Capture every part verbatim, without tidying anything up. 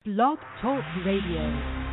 Blog Talk Radio.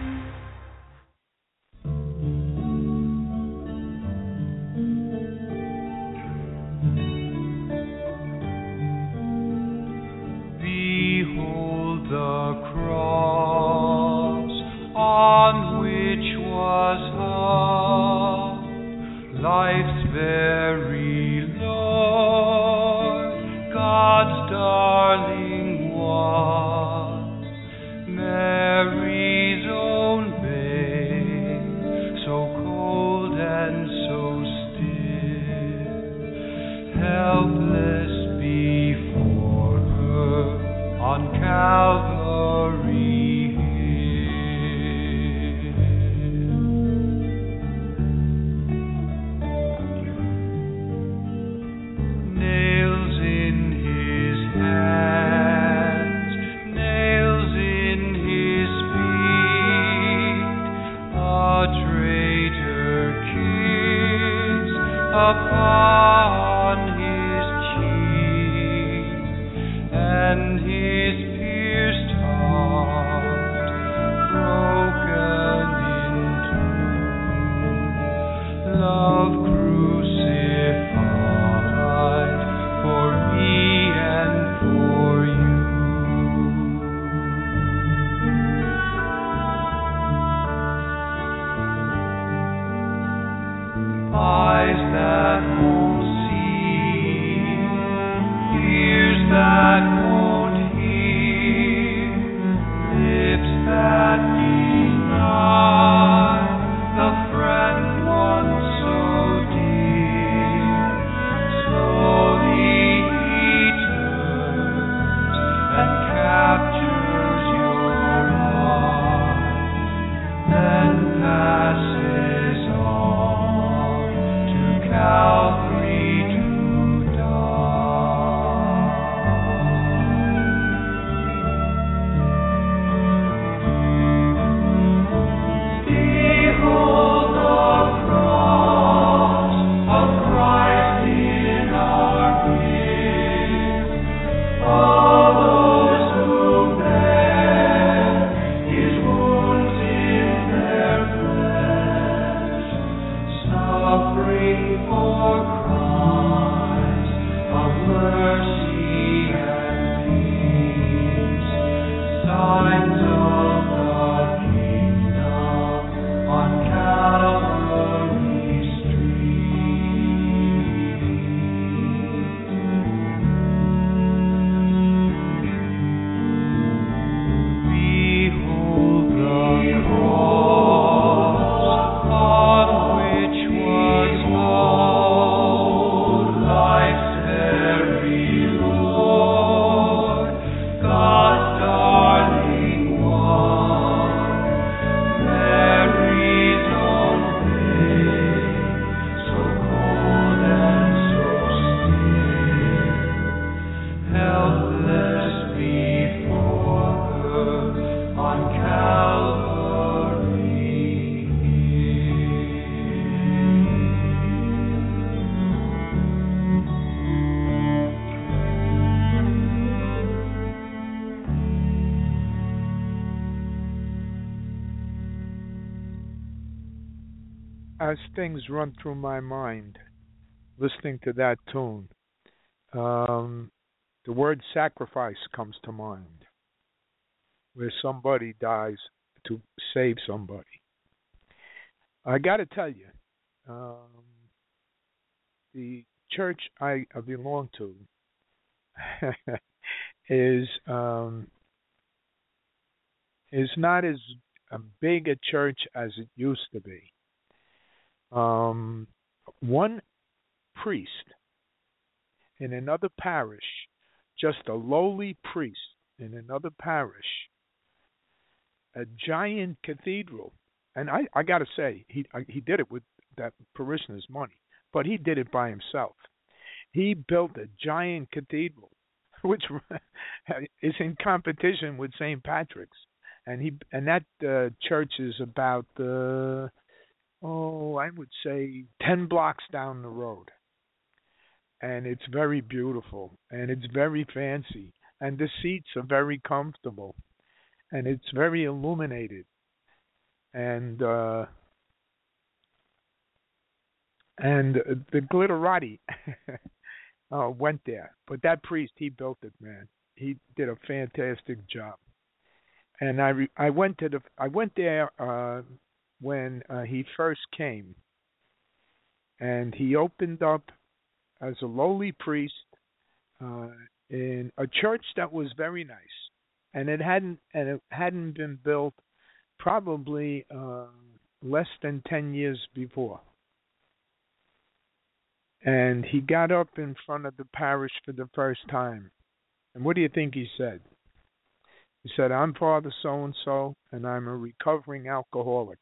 As things run through my mind, listening to that tune, um, the word sacrifice comes to mind, where somebody dies to save somebody. I got to tell you, um, the church I, I belong to is um, is not as big a church as it used to be. Um, one priest in another parish, just a lowly priest in another parish, a giant cathedral, and I, I got to say, he I, he did it with that parishioner's money, but he did it by himself. He built a giant cathedral, which is in competition with Saint Patrick's, and he and that uh, church is about. Uh, Oh, I would say ten blocks down the road. And it's very beautiful. And it's very fancy. And the seats are very comfortable. and it's very illuminated. And uh, and the glitterati uh, went there, but that priest he built it, man. He did a fantastic job. And I re- I went to the I went there uh, when uh, he first came, and he opened up as a lowly priest uh, in a church that was very nice, and it hadn't and it hadn't been built probably uh, less than ten years before. And he got up in front of the parish for the first time. And what do you think he said? He said, "I'm Father so and so, and I'm a recovering alcoholic."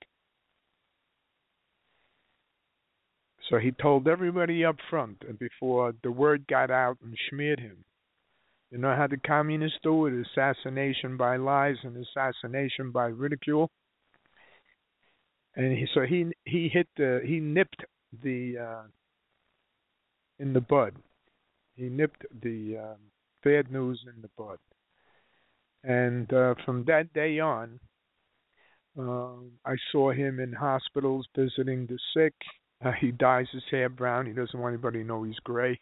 So he told everybody up front, and before the word got out and smeared him. You know how the communists do it: assassination by lies and assassination by ridicule. And he, so he he hit the he nipped the uh, in the bud. He nipped the um, bad news in the bud. And uh, from that day on, uh, I saw him in hospitals visiting the sick. Uh, he dyes his hair brown. He doesn't want anybody to know he's gray.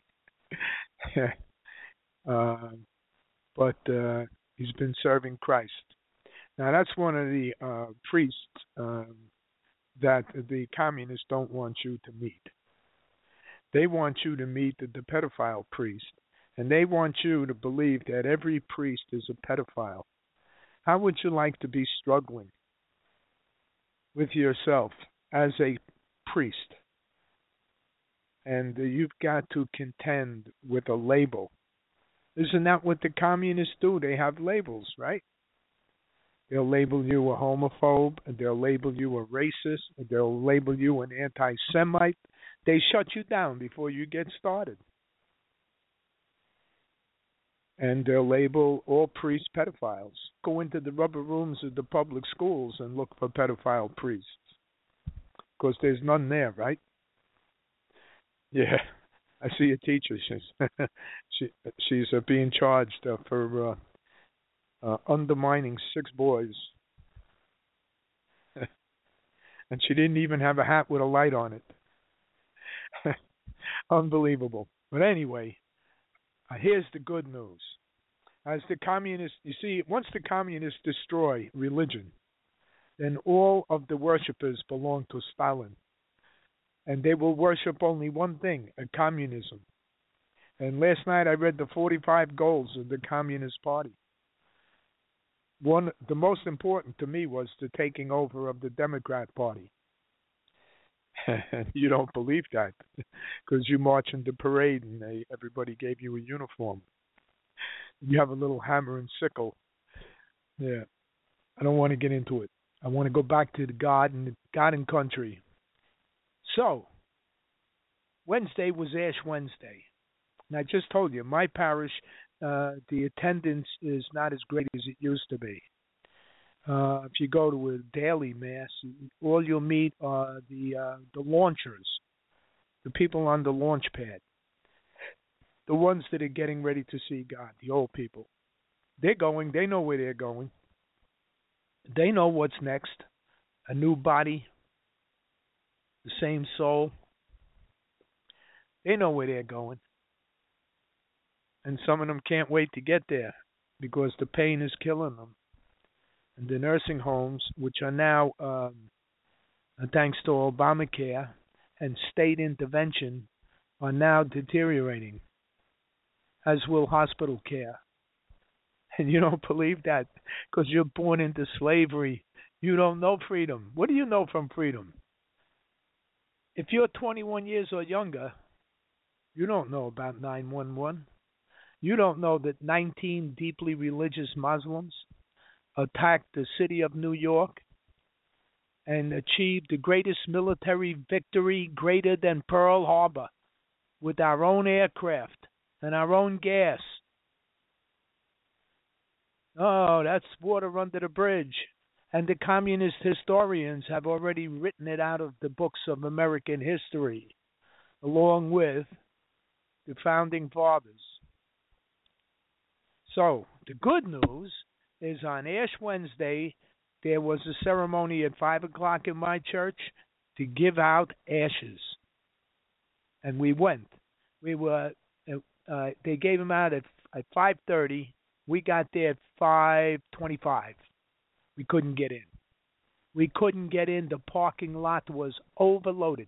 uh, but uh, he's been serving Christ. Now, that's one of the uh, priests um, that the communists don't want you to meet. They want you to meet the, the pedophile priest, and they want you to believe that every priest is a pedophile. How would you like to be struggling with yourself as a priest? And uh, you've got to contend with a label. Isn't that what the communists do? They have labels, right? They'll label you a homophobe, they'll label you a racist, they'll label you an anti-Semite. They shut you down before you get started. And they'll label all priests pedophiles. Go into the rubber rooms of the public schools and look for pedophile priests. Because there's none there, right? Yeah, I see a teacher. She's she, she's uh, being charged uh, for uh, uh, undermining six boys. And she didn't even have a hat with a light on it. Unbelievable. But anyway, uh, here's the good news. As the communists, you see, once the communists destroy religion, then all of the worshippers belong to Stalin. And they will worship only one thing, a communism. And last night I read the forty-five goals of the Communist Party. One, the most important to me was the taking over of the Democrat Party. You don't believe that because you march in the parade and they, everybody gave you a uniform. You have a little hammer and sickle. Yeah, I don't want to get into it. I want to go back to the God and God and country. So, Wednesday was Ash Wednesday. And I just told you, my parish, uh, the attendance is not as great as it used to be. Uh, if you go to a daily mass, all you'll meet are the uh, the launchers, the people on the launch pad, the ones that are getting ready to see God, the old people. They're going. They know where they're going. They know what's next. A new body, the same soul. They know where they're going. And some of them can't wait to get there because the pain is killing them. And the nursing homes, which are now, um, thanks to Obamacare and state intervention, are now deteriorating, as will hospital care. And you don't believe that because you're born into slavery. You don't know freedom. What do you know from freedom? If you're twenty-one years or younger, you don't know about nine one one. You don't know that nineteen deeply religious Muslims attacked the city of New York and achieved the greatest military victory greater than Pearl Harbor with our own aircraft and our own gas. Oh, that's water under the bridge. And the communist historians have already written it out of the books of American history, along with the founding fathers. So, the good news is on Ash Wednesday, there was a ceremony at five o'clock in my church to give out ashes, and we went. We were. Uh, uh, they gave them out at at five thirty. We got there at five twenty-five. We couldn't get in. We couldn't get in. The parking lot was overloaded.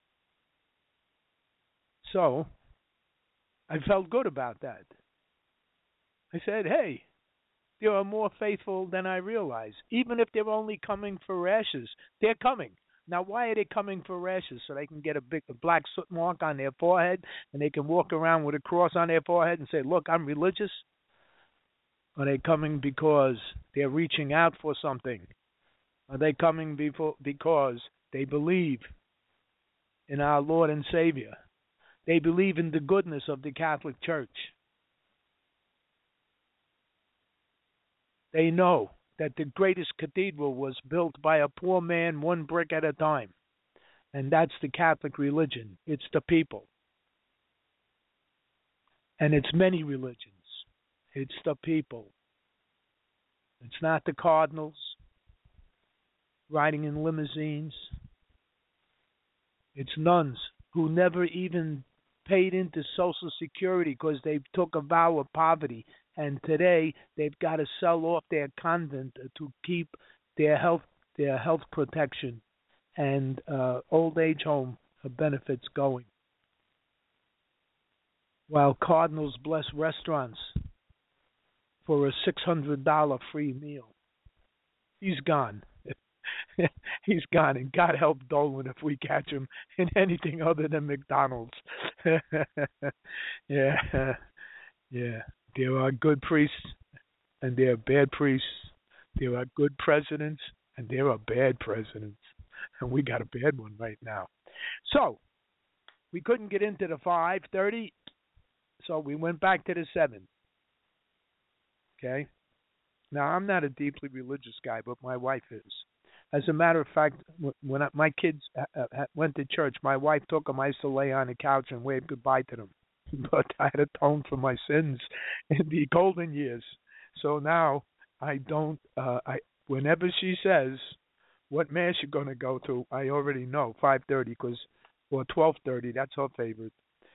So I felt good about that. I said, hey, they are more faithful than I realize. Even if they're only coming for ashes, they're coming. Now, why are they coming for ashes? So they can get a big a black soot mark on their forehead and they can walk around with a cross on their forehead and say, look, I'm religious? Are they coming because they're reaching out for something? Are they coming before, because they believe in our Lord and Savior? They believe in the goodness of the Catholic Church. They know that the greatest cathedral was built by a poor man, one brick at a time. And that's the Catholic religion. It's the people. And it's many religions. It's the people. It's not the cardinals riding in limousines. It's nuns who never even paid into Social Security because they took a vow of poverty. And today they've got to sell off their convent to keep their health their health protection and uh, old age home benefits going. While cardinals bless restaurants for a six hundred dollars free meal. He's gone. He's gone, and God help Dolan if we catch him in anything other than McDonald's. yeah, yeah. There are good priests, and there are bad priests. There are good presidents, and there are bad presidents. And we got a bad one right now. So, we couldn't get into the five thirty, so we went back to the seven. Okay? Now, I'm not a deeply religious guy, but my wife is. As a matter of fact, when I, my kids went to church, my wife took them. I used to lay on the couch and wave goodbye to them. But I had atoned for my sins in the golden years. So now I don't. Uh, I whenever she says, "What mass you going to go to?" I already know five thirty because or twelve thirty. That's her favorite.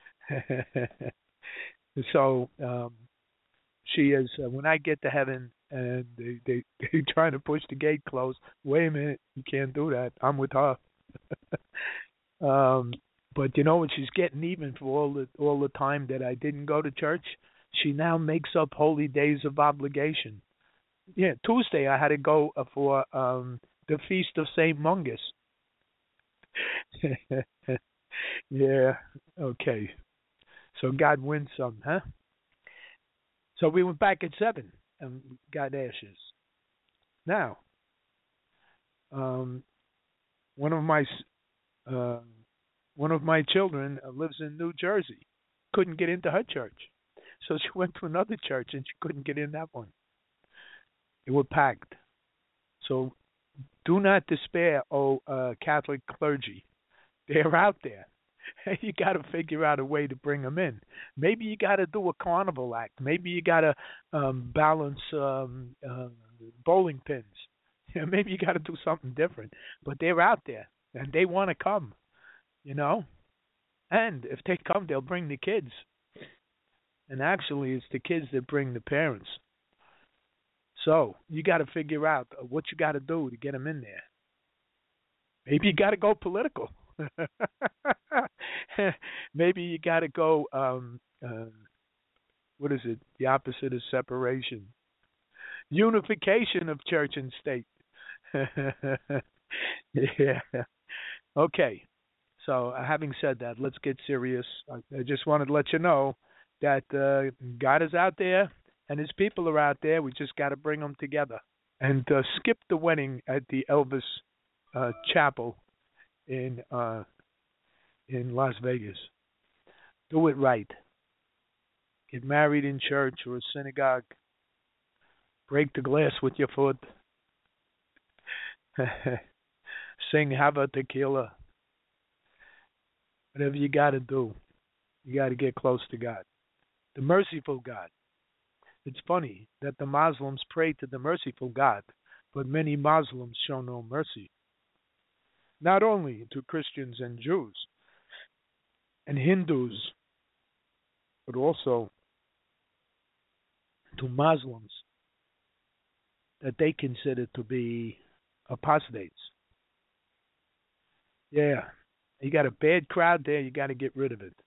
so um, she is. Uh, when I get to heaven and they they they trying to push the gate closed. Wait a minute, you can't do that. I'm with her. um. But you know what? She's getting even for all the all the time that I didn't go to church. She now makes up holy days of obligation. Yeah, Tuesday I had to go for um, the feast of Saint Mungus. yeah. Okay. So God wins some, huh? So we went back at seven and got ashes. Now, um, one of my uh, One of my children lives in New Jersey. Couldn't get into her church. So she went to another church and she couldn't get in that one. They were packed. So do not despair, oh uh, Catholic clergy. They're out there. You got to figure out a way to bring them in. Maybe you got to do a carnival act. Maybe you got to um, balance um, uh, bowling pins. Maybe you got to do something different. But they're out there and they want to come. You know, and if they come, they'll bring the kids. And actually, it's the kids that bring the parents. So you got to figure out what you got to do to get them in there. Maybe you got to go political. Maybe you got to go. Um, uh, what is it? The opposite of separation. Unification of church and state. yeah. Okay. So, uh, having said that, let's get serious. I, I just wanted to let you know that uh, God is out there and His people are out there. We just got to bring them together and uh, skip the wedding at the Elvis uh, Chapel in uh, in Las Vegas. Do it right. Get married in church or a synagogue. Break the glass with your foot. Sing Hava Tequila. Whatever you got to do, you got to get close to God. The merciful God. It's funny that the Muslims pray to the merciful God, but many Muslims show no mercy, not only to Christians and Jews and Hindus, but also to Muslims that they consider to be apostates. Yeah, you got a bad crowd there, you got to get rid of it.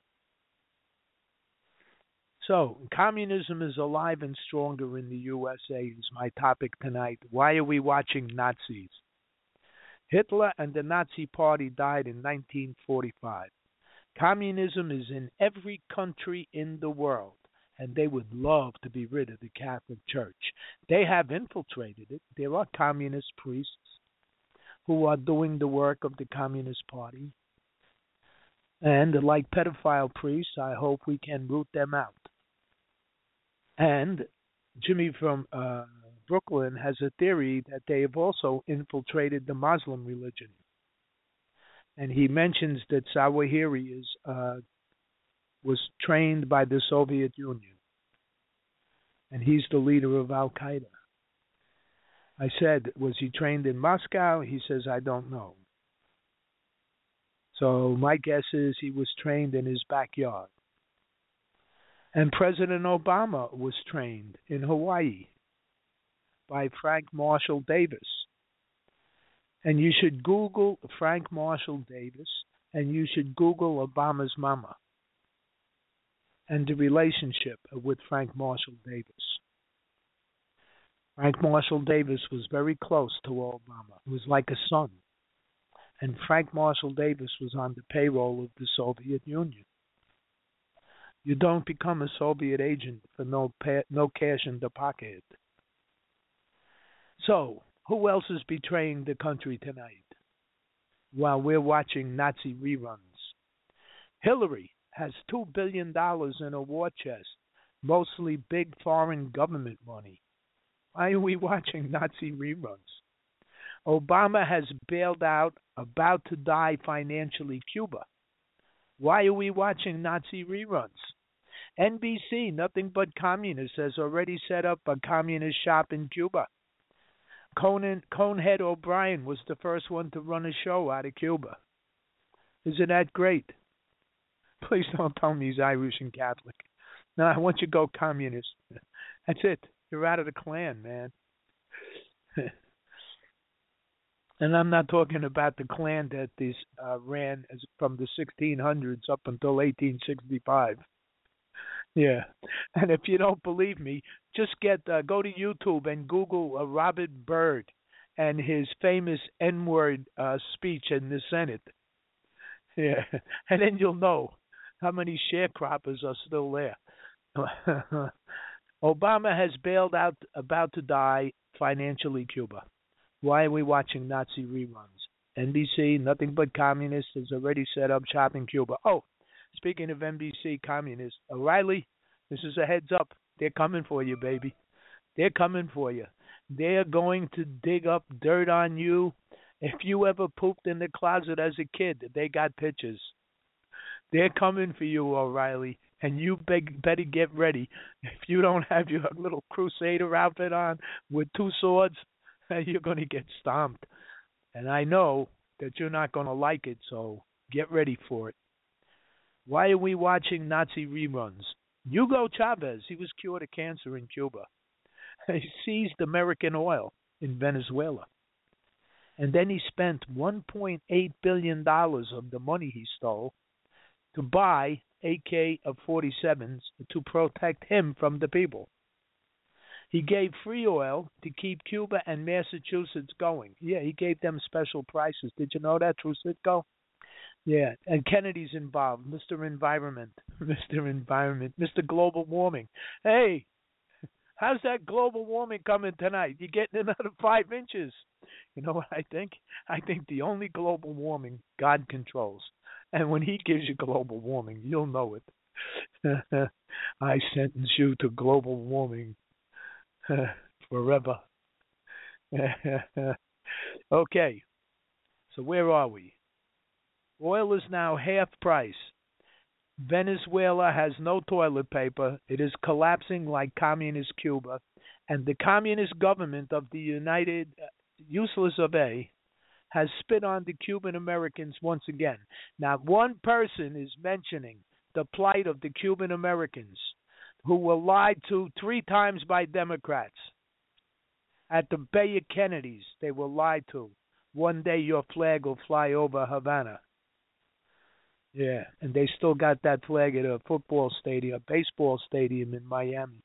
So, communism is alive and stronger in the U S A is my topic tonight. Why are we watching Nazis? Hitler and the Nazi Party died in nineteen forty-five. Communism is in every country in the world, and they would love to be rid of the Catholic Church. They have infiltrated it. There are communist priests who are doing the work of the Communist Party. And like pedophile priests, I hope we can root them out. And Jimmy from uh, Brooklyn has a theory that they have also infiltrated the Muslim religion. And he mentions that Zawahiri is, uh, was trained by the Soviet Union. And he's the leader of Al Qaeda. I said, was he trained in Moscow? He says, I don't know. So my guess is he was trained in his backyard. And President Obama was trained in Hawaii by Frank Marshall Davis. And you should Google Frank Marshall Davis, and you should Google Obama's mama and the relationship with Frank Marshall Davis. Frank Marshall Davis was very close to Obama. It was like a son. And Frank Marshall Davis was on the payroll of the Soviet Union. You don't become a Soviet agent for no pa- no cash in the pocket. So, who else is betraying the country tonight while we're watching Nazi reruns? Hillary has two billion dollars in a war chest, mostly big foreign government money. Why are we watching Nazi reruns? Obama has bailed out, about to die financially, Cuba. Why are we watching Nazi reruns? N B C, Nothing But Communists, has already set up a communist shop in Cuba. Conan, Conehead O'Brien was the first one to run a show out of Cuba. Isn't that great? Please don't tell me he's Irish and Catholic. No, I want you to go communist. That's it. You're out of the Klan, man. And I'm not talking about the Klan that this uh, ran as from the sixteen hundreds up until eighteen sixty-five. Yeah, and if you don't believe me, just get uh, go to YouTube and Google uh, Robert Byrd and his famous N-word uh, speech in the Senate. Yeah, and then you'll know how many sharecroppers are still there. Obama has bailed out, about to die financially, Cuba. Why are we watching Nazi reruns? N B C, Nothing But Communists, has already set up shop in Cuba. Oh, speaking of N B C communists, O'Reilly, this is a heads up. They're coming for you, baby. They're coming for you. They're going to dig up dirt on you. If you ever pooped in the closet as a kid, they got pictures. They're coming for you, O'Reilly, and you beg, better get ready. If you don't have your little crusader outfit on with two swords, you're going to get stomped. And I know that you're not going to like it, so get ready for it. Why are we watching Nazi reruns? Hugo Chavez, he was cured of cancer in Cuba. He seized American oil in Venezuela. And then he spent one point eight billion dollars of the money he stole to buy A K forty-sevens to protect him from the people. He gave free oil to keep Cuba and Massachusetts going. Yeah, he gave them special prices. Did you know that, Trusitko? Yeah, and Kennedy's involved. Mister Environment, Mister Environment, Mister Global Warming. Hey, how's that global warming coming tonight? You're getting another five inches. You know what I think? I think the only global warming God controls. And when he gives you global warming, you'll know it. I sentence you to global warming forever. Okay, so where are we? Oil is now half price. Venezuela has no toilet paper. It is collapsing like communist Cuba. And the communist government of the United, uh, useless of A, has spit on the Cuban Americans once again. Not one person is mentioning the plight of the Cuban Americans who were lied to three times by Democrats. At the Bay of Kennedys, they were lied to. One day your flag will fly over Havana. Yeah, and they still got that flag at a football stadium, a baseball stadium in Miami.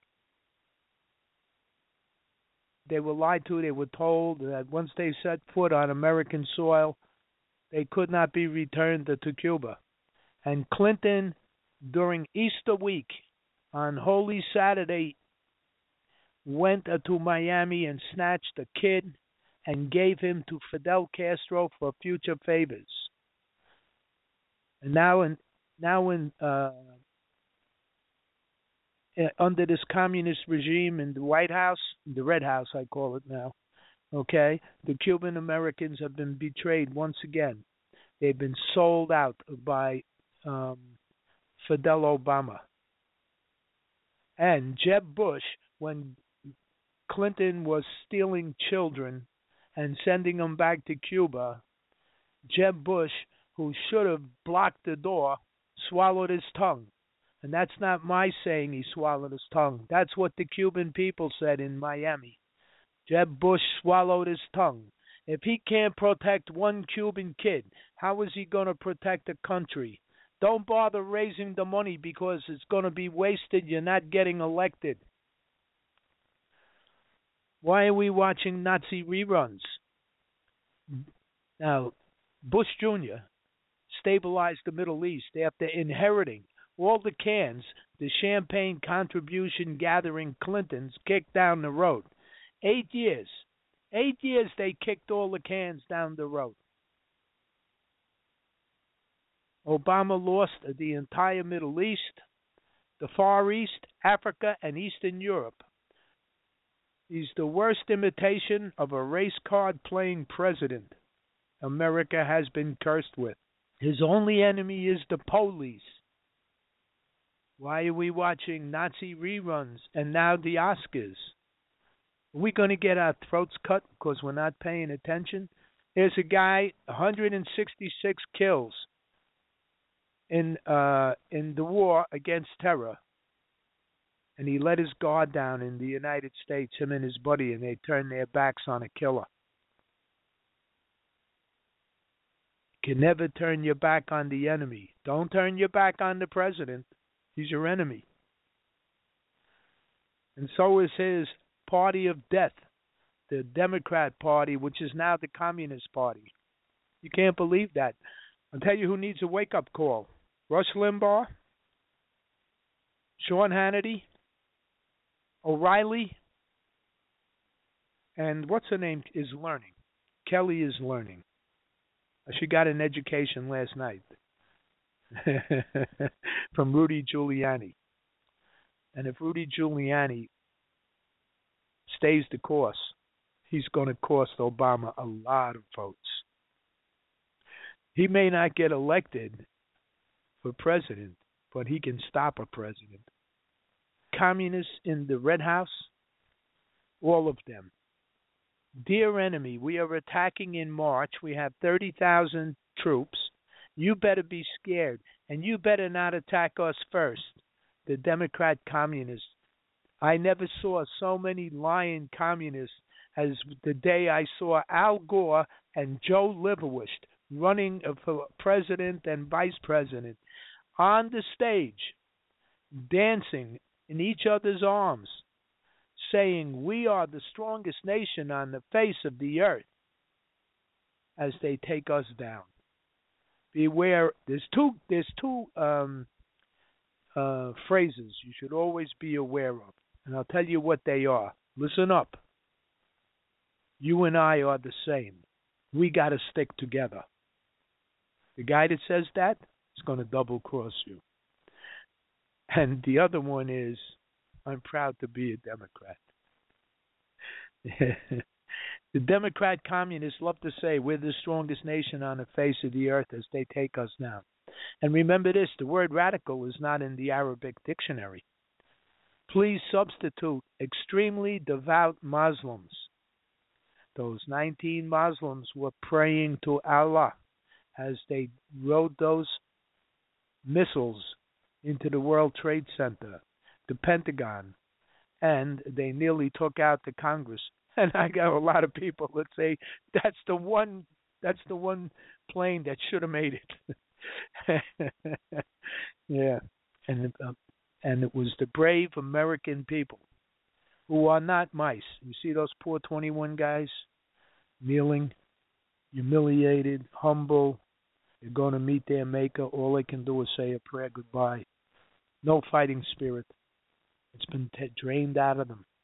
They were lied to. They were told that once they set foot on American soil, they could not be returned to Cuba. And Clinton, during Easter week, on Holy Saturday, went to Miami and snatched a kid and gave him to Fidel Castro for future favors. And now, in now in uh, under this communist regime in the White House, the Red House, I call it now. Okay, the Cuban Americans have been betrayed once again. They've been sold out by um, Fidel Obama and Jeb Bush. When Clinton was stealing children and sending them back to Cuba, Jeb Bush, who should have blocked the door, swallowed his tongue. And that's not my saying he swallowed his tongue. That's what the Cuban people said in Miami. Jeb Bush swallowed his tongue. If he can't protect one Cuban kid, how is he going to protect a country? Don't bother raising the money because it's going to be wasted. You're not getting elected. Why are we watching Nazi reruns? Now, Bush Junior stabilized the Middle East after inheriting all the cans the champagne contribution gathering Clintons kicked down the road. Eight years. Eight years they kicked all the cans down the road. Obama lost the entire Middle East, the Far East, Africa, and Eastern Europe. He's the worst imitation of a race card playing president America has been cursed with. His only enemy is the police. Why are we watching Nazi reruns and now the Oscars? Are we going to get our throats cut because we're not paying attention? There's a guy, one hundred sixty-six kills in uh, in the war against terror. And he let his guard down in the United States, him and his buddy, and they turned their backs on a killer. You can never turn your back on the enemy. Don't turn your back on the president. He's your enemy. And so is his party of death, the Democrat Party, which is now the Communist Party. You can't believe that. I'll tell you who needs a wake-up call. Rush Limbaugh, Sean Hannity, O'Reilly, and what's her name is learning. Kelly is learning. She got an education last night from Rudy Giuliani. And if Rudy Giuliani stays the course, he's going to cost Obama a lot of votes. He may not get elected for president, but he can stop a president. Communists in the Red House, all of them. Dear enemy, we are attacking in March. We have thirty thousand troops. You better be scared, and you better not attack us first. The Democrat communists. I never saw so many lying communists as the day I saw Al Gore and Joe Liverwich running for president and vice president on the stage, dancing in each other's arms, saying, "We are the strongest nation on the face of the earth," as they take us down. Beware. There's two. There's two um, uh, phrases you should always be aware of, and I'll tell you what they are. Listen up. You and I are the same. We got to stick together. The guy that says that is going to double cross you. And the other one is, I'm proud to be a Democrat. The Democrat communists love to say we're the strongest nation on the face of the earth as they take us down. And remember this, the word radical is not in the Arabic dictionary. Please substitute extremely devout Muslims. Those nineteen Muslims were praying to Allah as they rode those missiles into the World Trade Center, the Pentagon, and they nearly took out the Congress. And I got a lot of people that say that's the one that's the one plane that should have made it. Yeah, and uh, and it was the brave American people who are not mice. You see those poor twenty-one guys kneeling, humiliated, humble. They're going to meet their maker. All they can do is say a prayer goodbye. No fighting spirit. It's been t- drained out of them.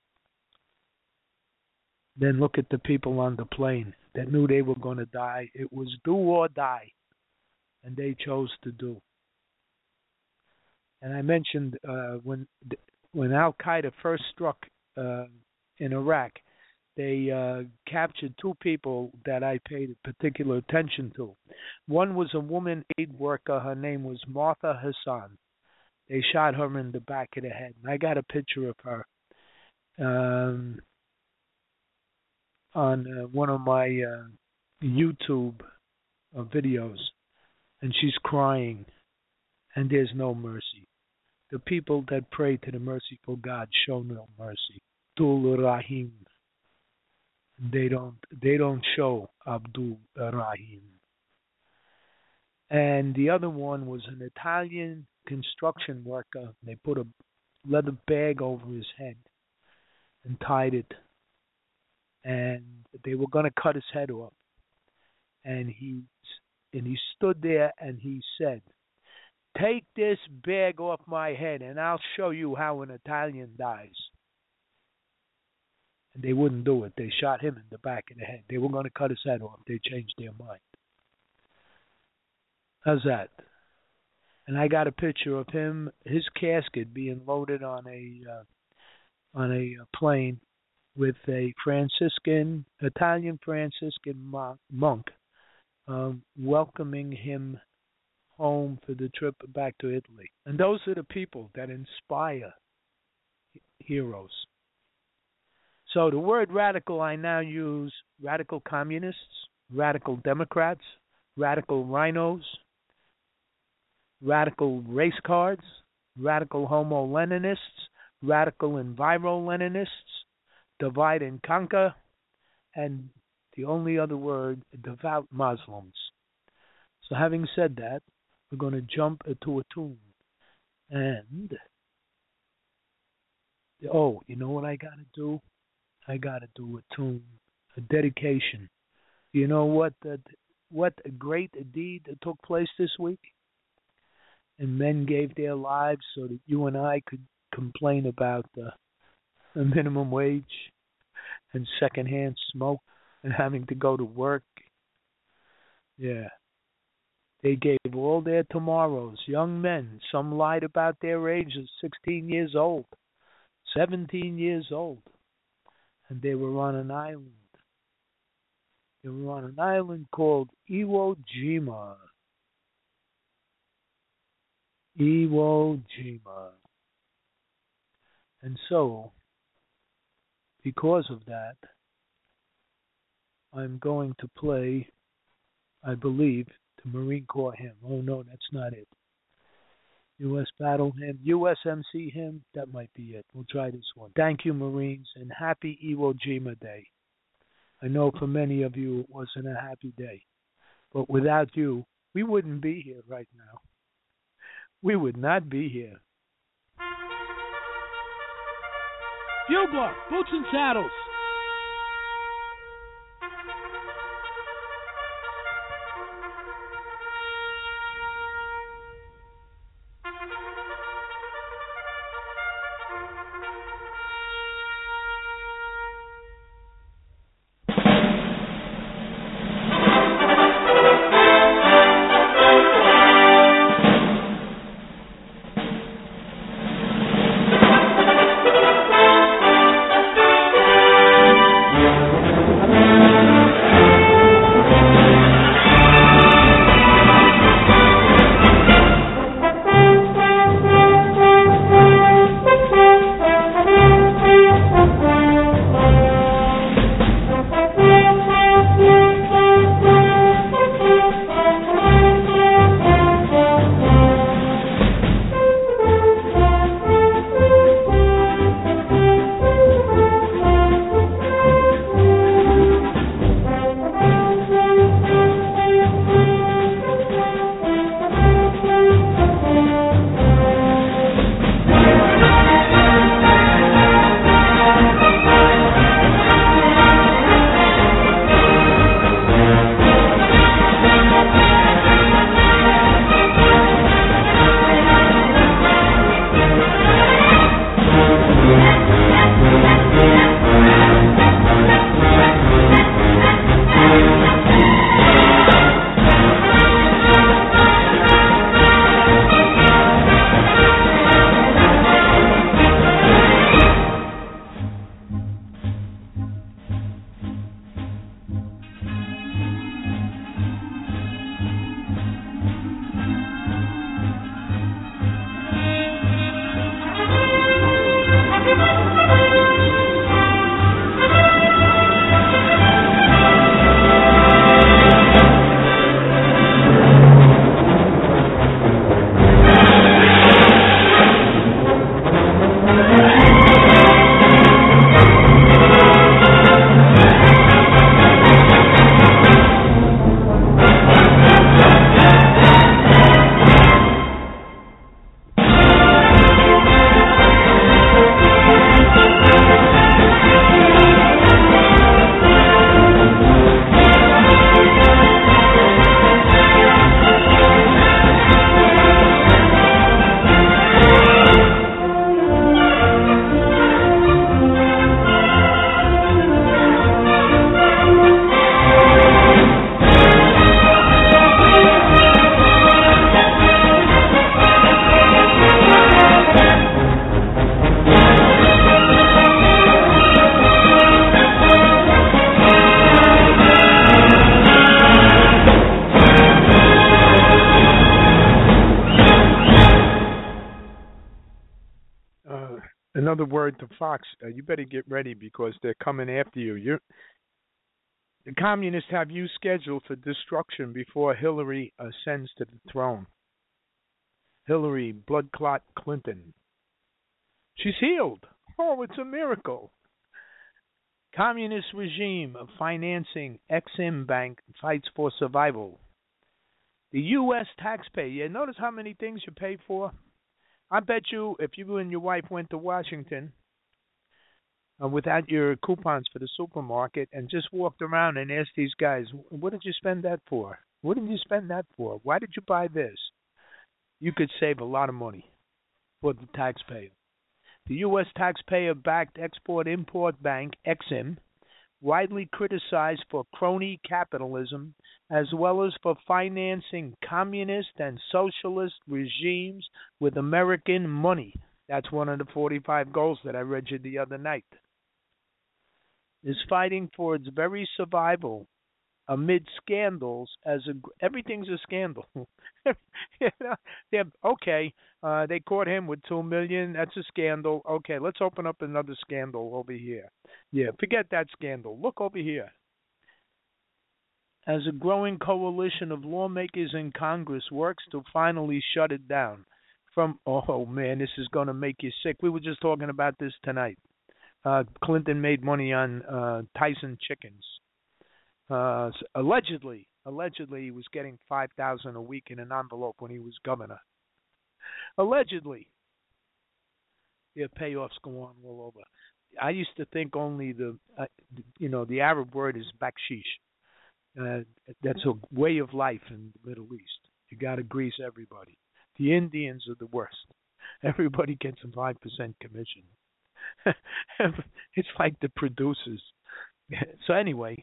Then look at the people on the plane that knew they were going to die. It was do or die, and they chose to do. And I mentioned uh, when when Al Qaeda first struck uh, in Iraq, they uh, captured two people that I paid particular attention to. One was a woman aid worker. Her name was Martha Hassan. They shot her in the back of the head. And I got a picture of her um, on uh, one of my uh, YouTube uh, videos. And she's crying. And there's no mercy. The people that pray to the merciful God show no mercy. Abdul Rahim. They don't. They don't show Abdul Rahim. And the other one was an Italian construction worker. They put a leather bag over his head and tied it. And they were going to cut his head off. And he and he stood there and he said, "Take this bag off my head and I'll show you how an Italian dies." And they wouldn't do it. They shot him in the back of the head. They were going to cut his head off. They changed their mind. How's that? And I got a picture of him, his casket being loaded on a uh, on a plane with a Franciscan, Italian Franciscan monk um, welcoming him home for the trip back to Italy. And those are the people that inspire heroes. So the word radical, I now use radical communists, radical Democrats, radical rhinos, radical race cards, radical homo-Leninists, radical enviro-Leninists, divide and conquer, and the only other word, devout Muslims. So having said that, we're going to jump into a tune. And, oh, you know what I got to do? I got to do a tune, a dedication. You know what uh, what a great deed took place this week? And men gave their lives so that you and I could complain about uh, the minimum wage and secondhand smoke and having to go to work. Yeah. They gave all their tomorrows, young men. Some lied about their ages, sixteen years old, seventeen years old. And they were on an island. They were on an island called Iwo Jima. Iwo Jima. And so, because of that, I'm going to play, I believe, the Marine Corps hymn. Oh, no, that's not it. U S Battle Hymn, U S M C Hymn, that might be it. We'll try this one. Thank you, Marines, and happy Iwo Jima Day. I know for many of you it wasn't a happy day, but without you, we wouldn't be here right now. We would not be here. Bugler, boots and saddles. another word to Fox. Uh, you better get ready because they're coming after you. You're, the communists have you scheduled for destruction before Hillary ascends to the throne. Hillary blood clot Clinton. She's healed. Oh, it's a miracle. Communist regime of financing Exim Bank fights for survival. The U S taxpayer. You notice how many things you pay for? I bet you if you and your wife went to Washington uh, without your coupons for the supermarket and just walked around and asked these guys, what did you spend that for? What did you spend that for? Why did you buy this? You could save a lot of money for the taxpayer. The U S taxpayer-backed Export-Import Bank, Exim, widely criticized for crony capitalism as well as for financing communist and socialist regimes with American money. That's one of the forty-five goals that I read you the other night. Is fighting for its very survival amid scandals as a, everything's a scandal. you know, yeah, okay, uh, they caught him with two million. That's a scandal. Okay, let's open up another scandal over here. Yeah, forget that scandal. Look over here. As a growing coalition of lawmakers in Congress works to finally shut it down. From oh man, this is going to make you sick. We were just talking about this tonight. Uh, Clinton made money on uh, Tyson chickens. Uh, allegedly, allegedly he was getting five thousand a week in an envelope when he was governor. Allegedly, yeah, payoffs go on all over. I used to think only the, uh, you know, the Arab word is bakshish. Uh, that's a way of life in the Middle East. You got to grease everybody. The Indians are the worst. Everybody gets a five percent commission. It's like the producers. So anyway.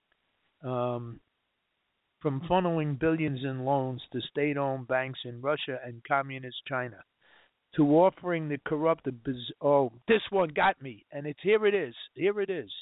Um, from funneling billions in loans to state-owned banks in Russia and communist China, to offering the corrupt, oh, this one got me, and it's here it is, here it is.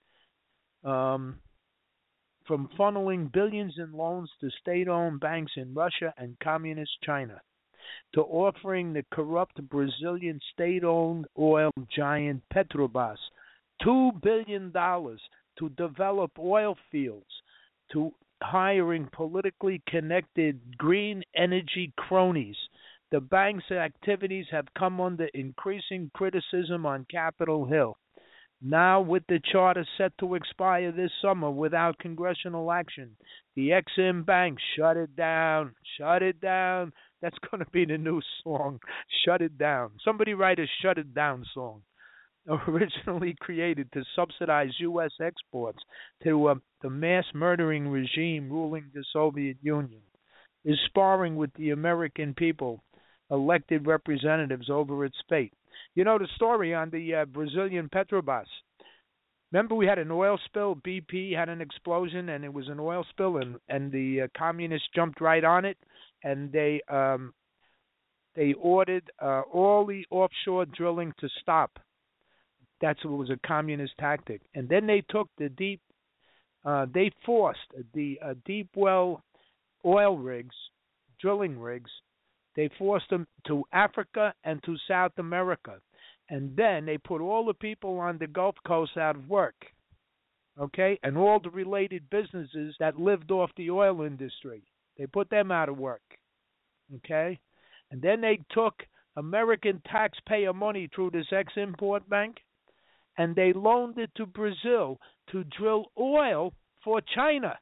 Um, from funneling billions in loans to state-owned banks in Russia and communist China, to offering the corrupt Brazilian state-owned oil giant Petrobras two billion dollars to develop oil fields, to hiring politically connected green energy cronies. The bank's activities have come under increasing criticism on Capitol Hill. Now, with the charter set to expire this summer without congressional action, the Exim Bank shut it down. Shut it down. That's going to be the new song. Shut it down. Somebody write a Shut It Down song. Originally created to subsidize U S exports to uh, the mass murdering regime ruling the Soviet Union, is sparring with the American people, elected representatives over its fate. You know the story on the uh, Brazilian Petrobras. Remember we had an oil spill, B P had an explosion, and it was an oil spill, and, and the uh, communists jumped right on it, and they um, they ordered uh, all the offshore drilling to stop. That's what was a communist tactic. And then they took the deep, uh, they forced the uh, deep well oil rigs, drilling rigs, they forced them to Africa and to South America. And then they put all the people on the Gulf Coast out of work, okay? And all the related businesses that lived off the oil industry. They put them out of work, okay? And then they took American taxpayer money through this Export Bank, and they loaned it to Brazil to drill oil for China.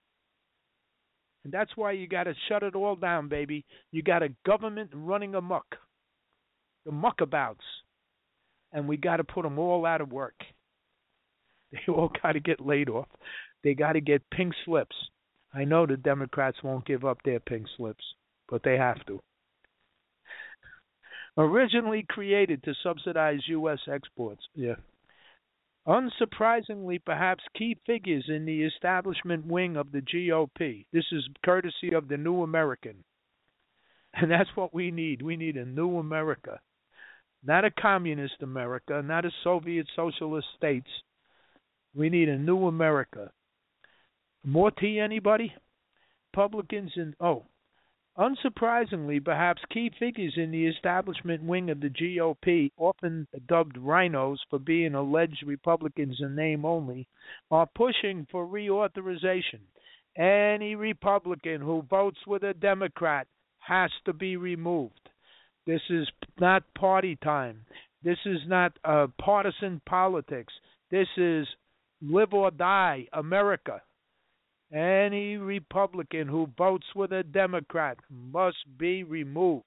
And that's why you got to shut it all down, baby. You got a government running amok, the muckabouts, and we got to put them all out of work. They all got to get laid off. They got to get pink slips. I know the Democrats won't give up their pink slips, but they have to. Originally created to subsidize U S exports, yeah. Unsurprisingly, perhaps key figures in the establishment wing of the G O P. This is courtesy of the New American. And that's what we need. We need a new America. Not a communist America, not a Soviet socialist states. We need a new America. More tea, anybody? Republicans and, oh, Unsurprisingly, perhaps key figures in the establishment wing of the G O P, often dubbed rhinos for being alleged Republicans in name only, are pushing for reauthorization. Any Republican who votes with a Democrat has to be removed. This is not party time. This is not uh, partisan politics. This is live or die America. Any Republican who votes with a Democrat must be removed.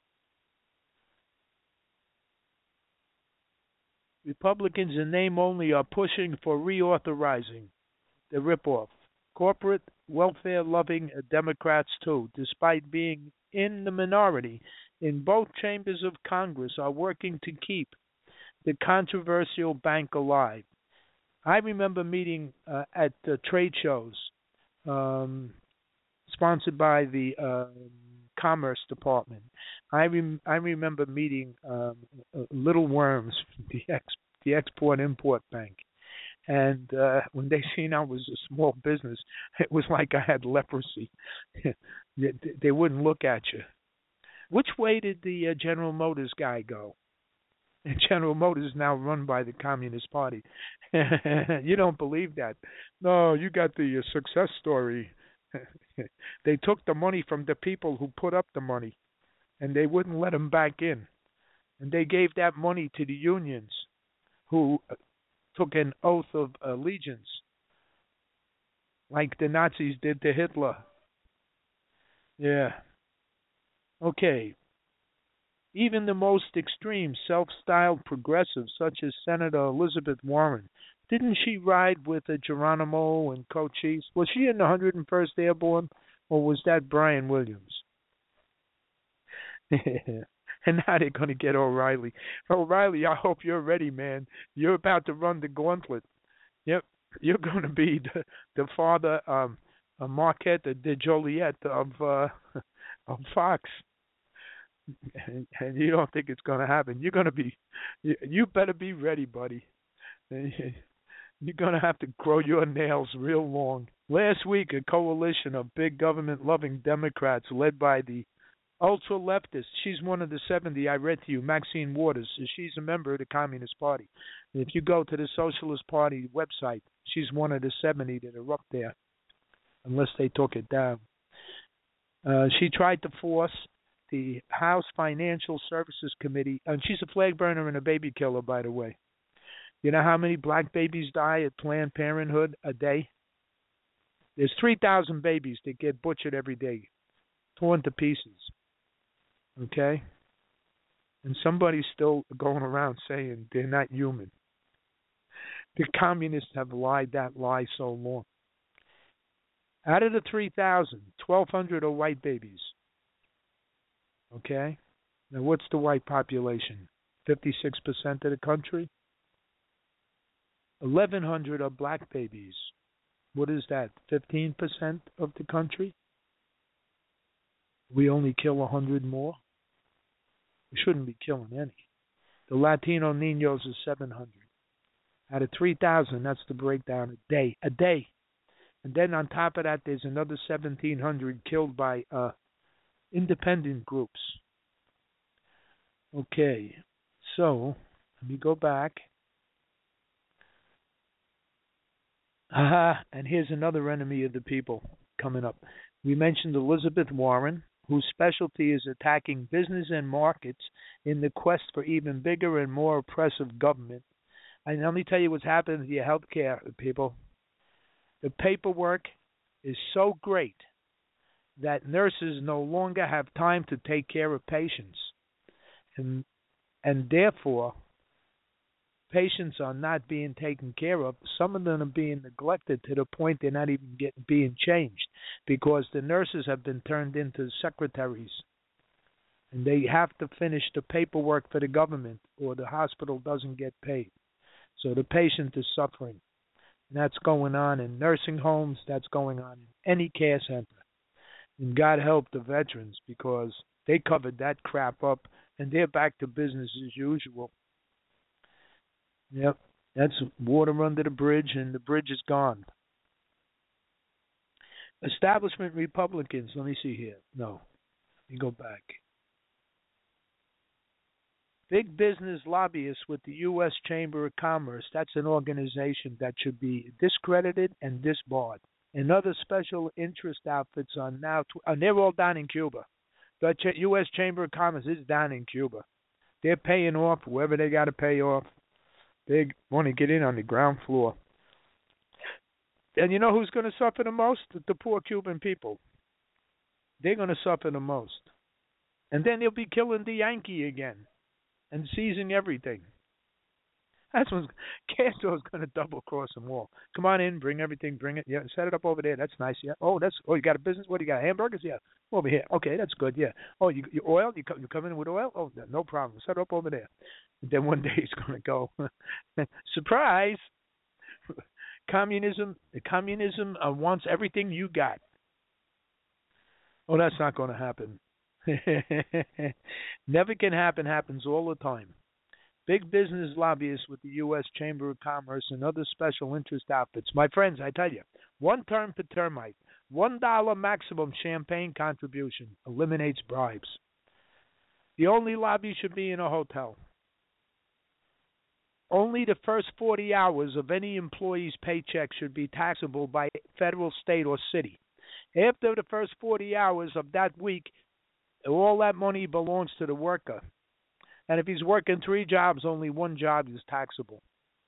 Republicans in name only are pushing for reauthorizing the ripoff. Corporate welfare-loving Democrats, too, despite being in the minority in both chambers of Congress, are working to keep the controversial bank alive. I remember meeting uh, at uh, trade shows um, sponsored by the uh, Commerce Department. I rem- I remember meeting um, uh, Little Worms, the ex the Export Import Bank, and uh, when they seen I was a small business, it was like I had leprosy. they, they wouldn't look at you. Which way did the uh, General Motors guy go? And General Motors is now run by the Communist Party. You don't believe that? No, you got the uh, success story. They took the money from the people who put up the money, and they wouldn't let them back in. And they gave that money to the unions, who uh, took an oath of allegiance, like the Nazis did to Hitler. Yeah. Okay. Even the most extreme self-styled progressives, such as Senator Elizabeth Warren, didn't she ride with uh, Geronimo and Cochise? Was she in the one hundred first Airborne, or was that Brian Williams? And now they're going to get O'Reilly. O'Reilly, I hope you're ready, man. You're about to run the gauntlet. Yep, you're going to be the, the father, um, uh, Marquette de Joliet of uh, of Fox. And, and you don't think it's going to happen. You're going to be, you, you better be ready, buddy. You're going to have to grow your nails real long. Last week, a coalition of big government-loving Democrats led by the ultra-leftist, she's one of the seventy I read to you, Maxine Waters. She's a member of the Communist Party. If you go to the Socialist Party website, she's one of the seventy that are up there, unless they took it down. Uh, she tried to force the House Financial Services Committee, and she's a flag burner and a baby killer, by the way. You know how many black babies die at Planned Parenthood a day? There's three thousand babies that get butchered every day, torn to pieces. Okay? And somebody's still going around saying they're not human. The communists have lied that lie so long. Out of the three thousand, twelve hundred are white babies. Okay? Now, what's the white population? fifty-six percent of the country? eleven hundred are black babies. What is that? fifteen percent of the country? We only kill one hundred more? We shouldn't be killing any. The Latino niños are seven hundred. Out of three thousand, that's the breakdown a day. A day. And then on top of that, there's another seventeen hundred killed by uh, independent groups. Okay, so let me go back. Aha, and here's another enemy of the people coming up. We mentioned Elizabeth Warren, whose specialty is attacking business and markets in the quest for even bigger and more oppressive government. And let me tell you what's happening to your health care people. The paperwork is so great that nurses no longer have time to take care of patients. And, and therefore, patients are not being taken care of. Some of them are being neglected to the point they're not even getting being changed because the nurses have been turned into secretaries. And they have to finish the paperwork for the government or the hospital doesn't get paid. So the patient is suffering. And that's going on in nursing homes. That's going on in any care center. And God help the veterans because they covered that crap up and they're back to business as usual. Yep, that's water under the bridge, and the bridge is gone. Establishment Republicans, let me see here. No. You go back. Big business lobbyists with the U S. Chamber of Commerce. That's an organization that should be discredited and disbarred. And other special interest outfits are now, tw- and they're all down in Cuba. The Ch- U S. Chamber of Commerce is down in Cuba. They're paying off whoever they got to pay off. They want to get in on the ground floor. And you know who's going to suffer the most? The poor Cuban people. They're going to suffer the most. And then they'll be killing the Yankee again and seizing everything. That's what's Castro's going to double cross them all. Come on in, bring everything, bring it. Yeah, set it up over there. That's nice. Yeah. Oh, that's. Oh, you got a business? What do you got? Hamburgers? Yeah. Over here. Okay, that's good. Yeah. Oh, you, you oil? You come, you come in with oil? Oh, no problem. Set it up over there. And then one day he's going to go. Surprise! Communism. Communism uh, wants everything you got. Oh, that's not going to happen. Never can happen. Happens all the time. Big business lobbyists with the U S. Chamber of Commerce and other special interest outfits. My friends, I tell you, one term per termite, one dollar maximum champagne contribution eliminates bribes. The only lobby should be in a hotel. Only the first forty hours of any employee's paycheck should be taxable by federal, state, or city. After the first forty hours of that week, all that money belongs to the worker. And if he's working three jobs, only one job is taxable.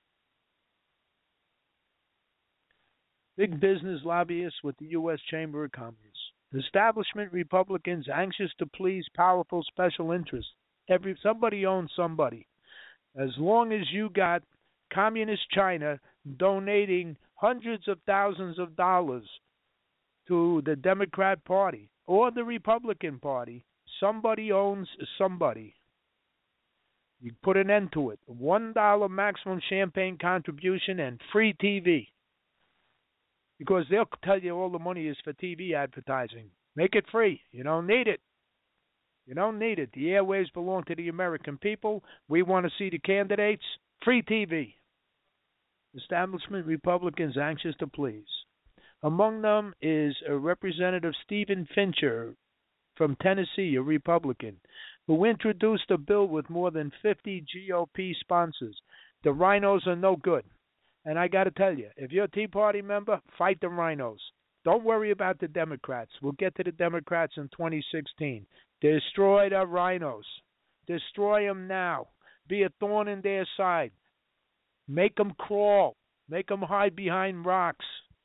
Big business lobbyists with the U S. Chamber of Commerce. Establishment Republicans anxious to please powerful special interests. Every somebody owns somebody. As long as you got communist China donating hundreds of thousands of dollars to the Democrat Party or the Republican Party, somebody owns somebody. You put an end to it. One dollar maximum champagne contribution and free T V. Because they'll tell you all the money is for T V advertising. Make it free. You don't need it. You don't need it. The airwaves belong to the American people. We want to see the candidates. Free T V. Establishment Republicans anxious to please. Among them is a Representative Stephen Fincher from Tennessee, a Republican, who introduced a bill with more than fifty G O P sponsors. The rhinos are no good. And I got to tell you, if you're a Tea Party member, fight the rhinos. Don't worry about the Democrats. We'll get to the Democrats in twenty sixteen. Destroy the rhinos. Destroy them now. Be a thorn in their side. Make them crawl. Make them hide behind rocks.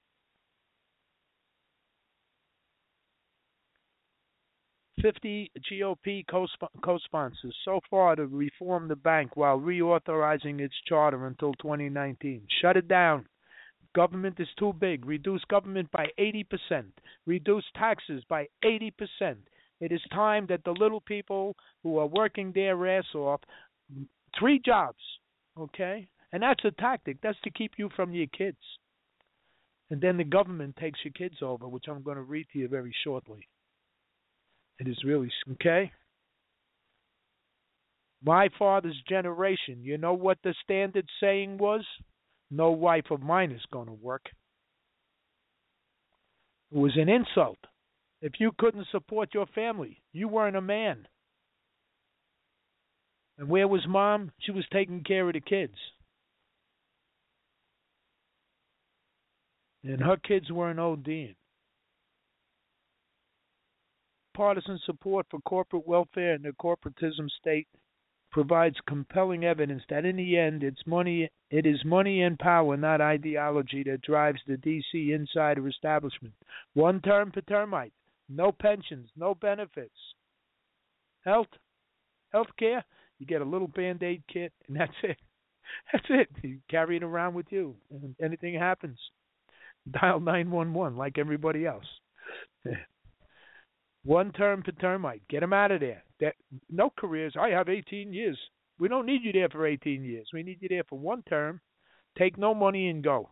fifty G O P co-sponsors so far to reform the bank while reauthorizing its charter until twenty nineteen. Shut it down. Government is too big. Reduce government by eighty percent. Reduce taxes by eighty percent. It is time that the little people who are working their ass off, three jobs, okay? And that's a tactic. That's to keep you from your kids. And then the government takes your kids over, which I'm going to read to you very shortly. It is really, okay? My father's generation, you know what the standard saying was? No wife of mine is going to work. It was an insult. If you couldn't support your family, you weren't a man. And where was mom? She was taking care of the kids. And her kids weren't ODing. Partisan support for corporate welfare and the corporatism state provides compelling evidence that in the end it's money it is money and power, not ideology, that drives the D C insider establishment. One term per termite, no pensions, no benefits. Health health care, you get a little Band-Aid kit and that's it. That's it. You carry it around with you. And anything happens, dial nine one one like everybody else. One term per termite. Get them out of there. That, no careers. I have eighteen years. We don't need you there for eighteen years. We need you there for one term. Take no money and go.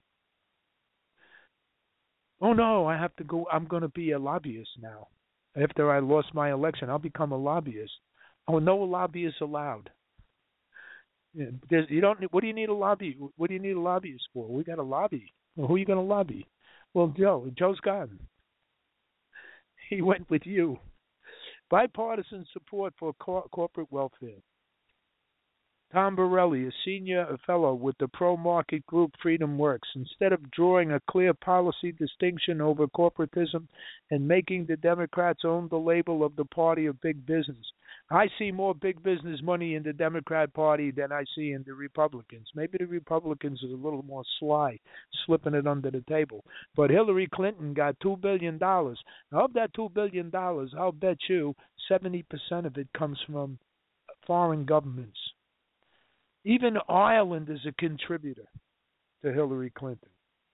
Oh, no, I have to go. I'm going to be a lobbyist now. After I lost my election, I'll become a lobbyist. Oh, no lobbyists allowed. There's, you don't. What do you need a lobby? What do you need a lobbyist for? We got a lobby. Well, who are you going to lobby? Well, Joe. Joe's gone. He went with you. Bipartisan support for cor- corporate welfare. Tom Borelli, a senior fellow with the pro-market group Freedom Works, instead of drawing a clear policy distinction over corporatism and making the Democrats own the label of the party of big business, I see more big business money in the Democrat Party than I see in the Republicans. Maybe the Republicans are a little more sly, slipping it under the table. But Hillary Clinton got two billion dollars. Now, of that two billion dollars, I'll bet you seventy percent of it comes from foreign governments. Even Ireland is a contributor to Hillary Clinton.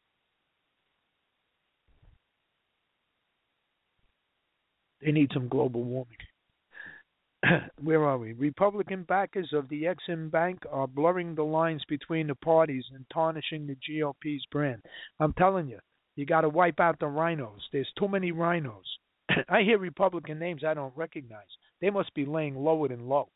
They need some global warming. Where are we? Republican backers of the Exim Bank are blurring the lines between the parties and tarnishing the G O P's brand. I'm telling you, you got to wipe out the rhinos. There's too many rhinos. I hear Republican names I don't recognize. They must be laying lower than low.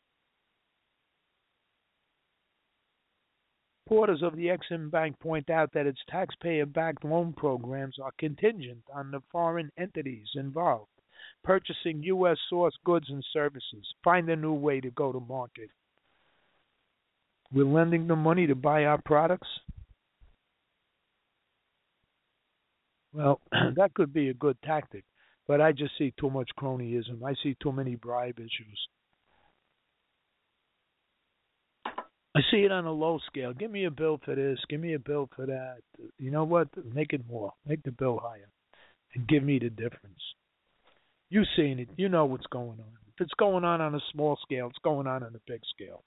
Supporters of the Exim Bank point out that its taxpayer-backed loan programs are contingent on the foreign entities involved purchasing U S sourced goods and services. Find a new way to go to market. We're lending them money to buy our products. Well, that could be a good tactic, but I just see too much cronyism. I see too many bribe issues. I see it on a low scale. Give me a bill for this. Give me a bill for that. You know what? Make it more. Make the bill higher. And give me the difference. You've seen it. You know what's going on. If it's going on on a small scale, it's going on on a big scale.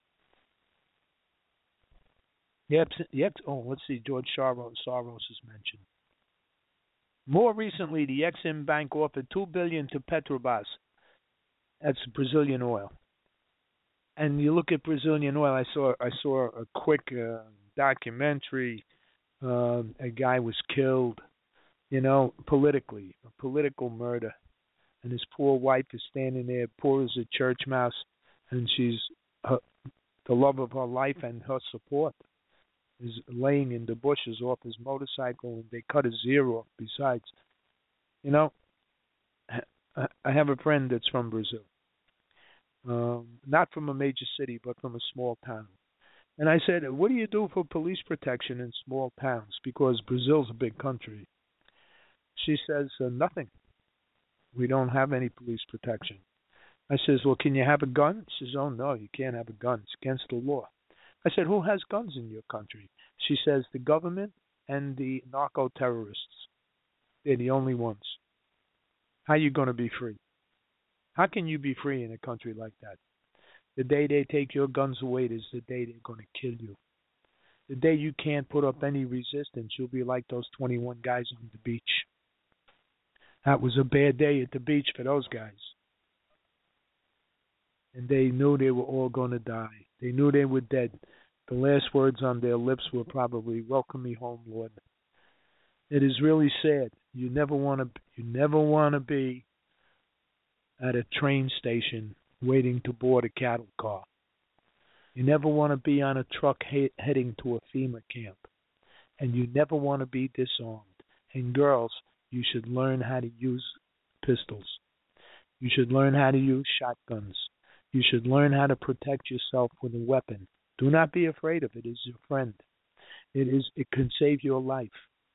Yep. Yep. Oh, let's see. George Soros, Soros is mentioned. More recently, the Exim Bank offered two billion dollars to Petrobras. That's Brazilian oil. And you look at Brazilian oil. I saw I saw a quick uh, documentary. Uh, a guy was killed, you know, politically, a political murder, and his poor wife is standing there, poor as a church mouse, and she's her, the love of her life and her support is laying in the bushes off his motorcycle, and they cut his ear off. Besides, you know, I have a friend that's from Brazil. Um, not from a major city, but from a small town. And I said, what do you do for police protection in small towns? Because Brazil's a big country. She says, uh, nothing. We don't have any police protection. I says, well, can you have a gun? She says, oh, no, you can't have a gun. It's against the law. I said, who has guns in your country? She says, the government and the narco-terrorists. They're the only ones. How are you going to be free? How can you be free in a country like that? The day they take your guns away is the day they're going to kill you. The day you can't put up any resistance, you'll be like those twenty-one guys on the beach. That was a bad day at the beach for those guys. And they knew they were all going to die. They knew they were dead. The last words on their lips were probably, welcome me home, Lord. It is really sad. You never want to you never want to be at a train station waiting to board a cattle car. You never want to be on a truck he- heading to a FEMA camp. And you never want to be disarmed. And girls, you should learn how to use pistols. You should learn how to use shotguns. You should learn how to protect yourself with a weapon. Do not be afraid of it. It is your friend. It is. It can save your life.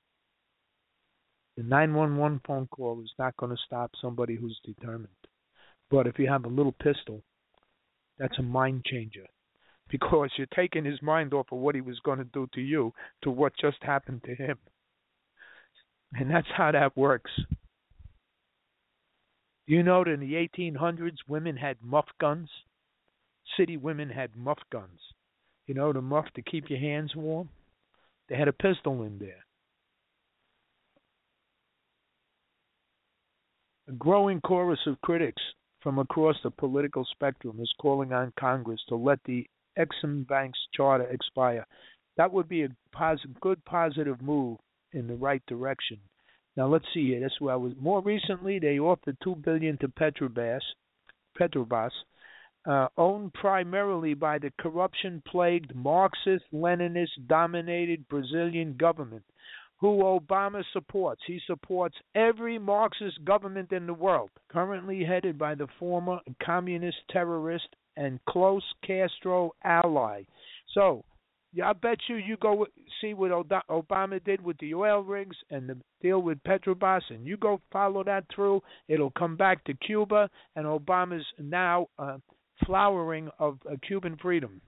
The nine one one phone call is not going to stop somebody who's determined. But if you have a little pistol, that's a mind changer. Because you're taking his mind off of what he was going to do to you to what just happened to him. And that's how that works. You know that in the eighteen hundreds, women had muff guns? City women had muff guns. You know, the muff to keep your hands warm? They had a pistol in there. A growing chorus of critics from across the political spectrum is calling on Congress to let the Exim Bank's charter expire. That would be a pos- good positive move in the right direction. Now let's see here. That's where I was. More recently, they offered two billion dollars to Petrobras, Petrobras, uh, owned primarily by the corruption-plagued Marxist-Leninist-dominated Brazilian government. who Obama supports. He supports every Marxist government in the world, currently headed by the former communist terrorist and close Castro ally. So, yeah, I bet you you go see what Obama did with the oil rigs and the deal with Petrobras, and you go follow that through. It'll come back to Cuba, and Obama's now uh, flowering of uh, Cuban freedom.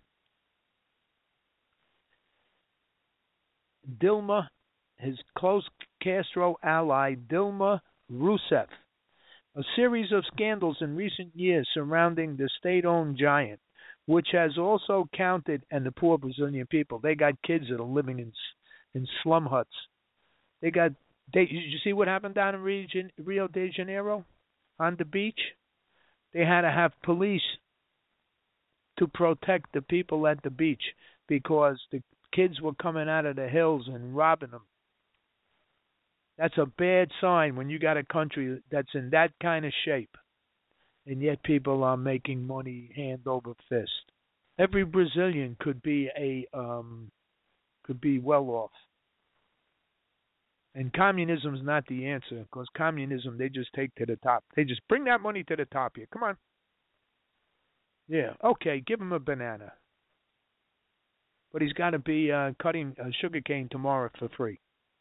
Dilma, his close Castro ally, Dilma Rousseff. A series of scandals in recent years surrounding the state-owned giant, which has also counted, and the poor Brazilian people. They got kids that are living in in slum huts. They got. They, did you see what happened down in Rio de Janeiro on the beach? They had to have police to protect the people at the beach because the kids were coming out of the hills and robbing them. That's a bad sign when you got a country that's in that kind of shape, and yet people are making money hand over fist. Every Brazilian could be a um, could be well off. And communism is not the answer, because communism they just take to the top. They just bring that money to the top here. Come on. Yeah, okay, give him a banana. But he's got to be uh, cutting uh, sugarcane tomorrow for free.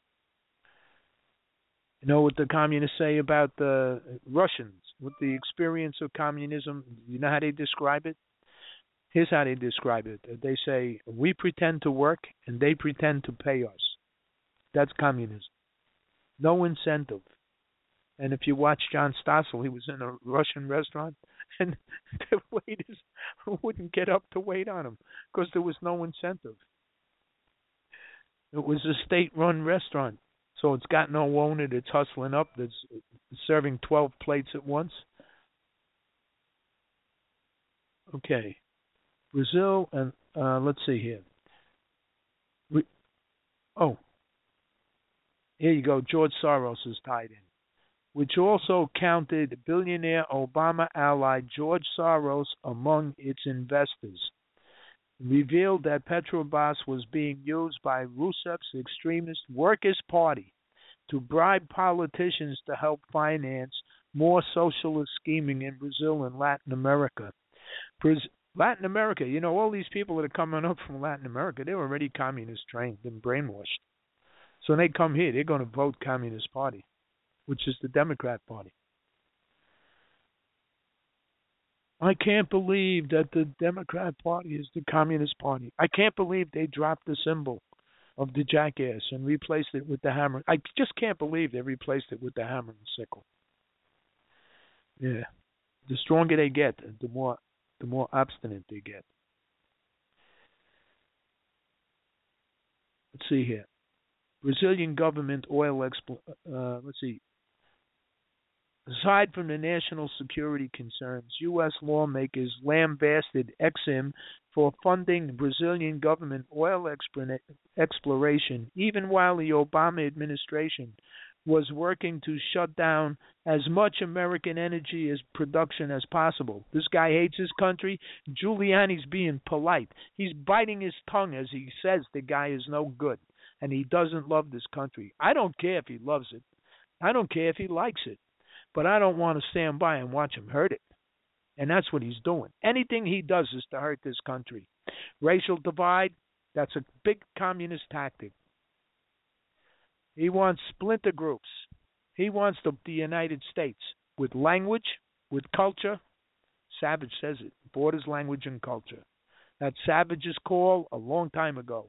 You know what the communists say about the Russians with the experience of communism? You know how they describe it? Here's how they describe it. They say, we pretend to work and they pretend to pay us. That's communism. No incentive. And if you watch John Stossel, he was in a Russian restaurant, and the waiters wouldn't get up to wait on him because there was no incentive. It was a state-run restaurant. So it's got no owner that's hustling up, that's serving twelve plates at once. Okay. Brazil, and uh, let's see here. We, oh, here you go. George Soros is tied in, which also counted billionaire Obama ally George Soros among its investors. Revealed that Petrobras was being used by Rousseff's extremist Workers' Party to bribe politicians to help finance more socialist scheming in Brazil and Latin America. Brazil, Latin America, you know, all these people that are coming up from Latin America, they're already communist trained and brainwashed. So when they come here, they're going to vote Communist Party, which is the Democrat Party. I can't believe that the Democrat Party is the Communist Party. I can't believe they dropped the symbol of the jackass and replaced it with the hammer. I just can't believe they replaced it with the hammer and sickle. Yeah. The stronger they get, the more the more obstinate they get. Let's see here. Brazilian government oil expl- uh, let's see. Aside from the national security concerns, U S lawmakers lambasted Exim for funding Brazilian government oil exploration, even while the Obama administration was working to shut down as much American energy as production as possible. This guy hates his country. Giuliani's being polite. He's biting his tongue as he says the guy is no good and he doesn't love this country. I don't care if he loves it. I don't care if he likes it. But I don't want to stand by and watch him hurt it. And that's what he's doing. Anything he does is to hurt this country. Racial divide, that's a big communist tactic. He wants splinter groups. He wants the, the United States with language, with culture. Savage says it, borders, language, and culture. That's Savage's call a long time ago.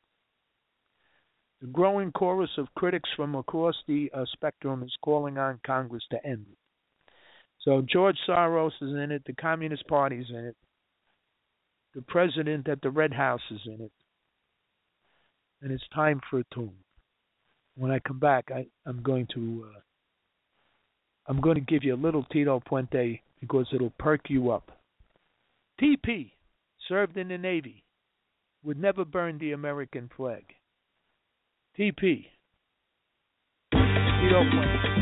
The growing chorus of critics from across the uh, spectrum is calling on Congress to end it. So George Soros is in it. The Communist Party is in it. The president at the Red House is in it. And it's time for a tune. When I come back, I, I'm going to uh, I'm going to give you a little Tito Puente because it'll perk you up. T P served in the Navy, would never burn the American flag. T P. Tito Puente.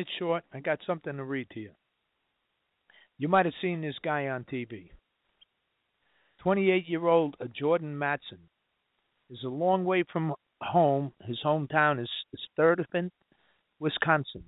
it short, I got something to read to you. You might have seen this guy on T V. twenty-eight-year-old Jordan Matson is a long way from home. His hometown is, is Sturtevant, Wisconsin.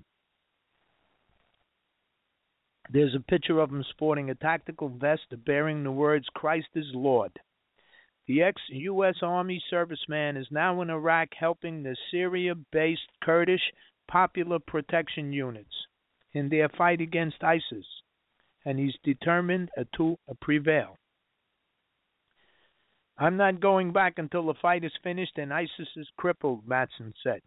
There's a picture of him sporting a tactical vest bearing the words, "Christ is Lord." The ex-U S Army serviceman is now in Iraq helping the Syria-based Kurdish Popular Protection Units in their fight against ISIS, and he's determined to prevail. "I'm not going back until the fight is finished and ISIS is crippled," Matson said.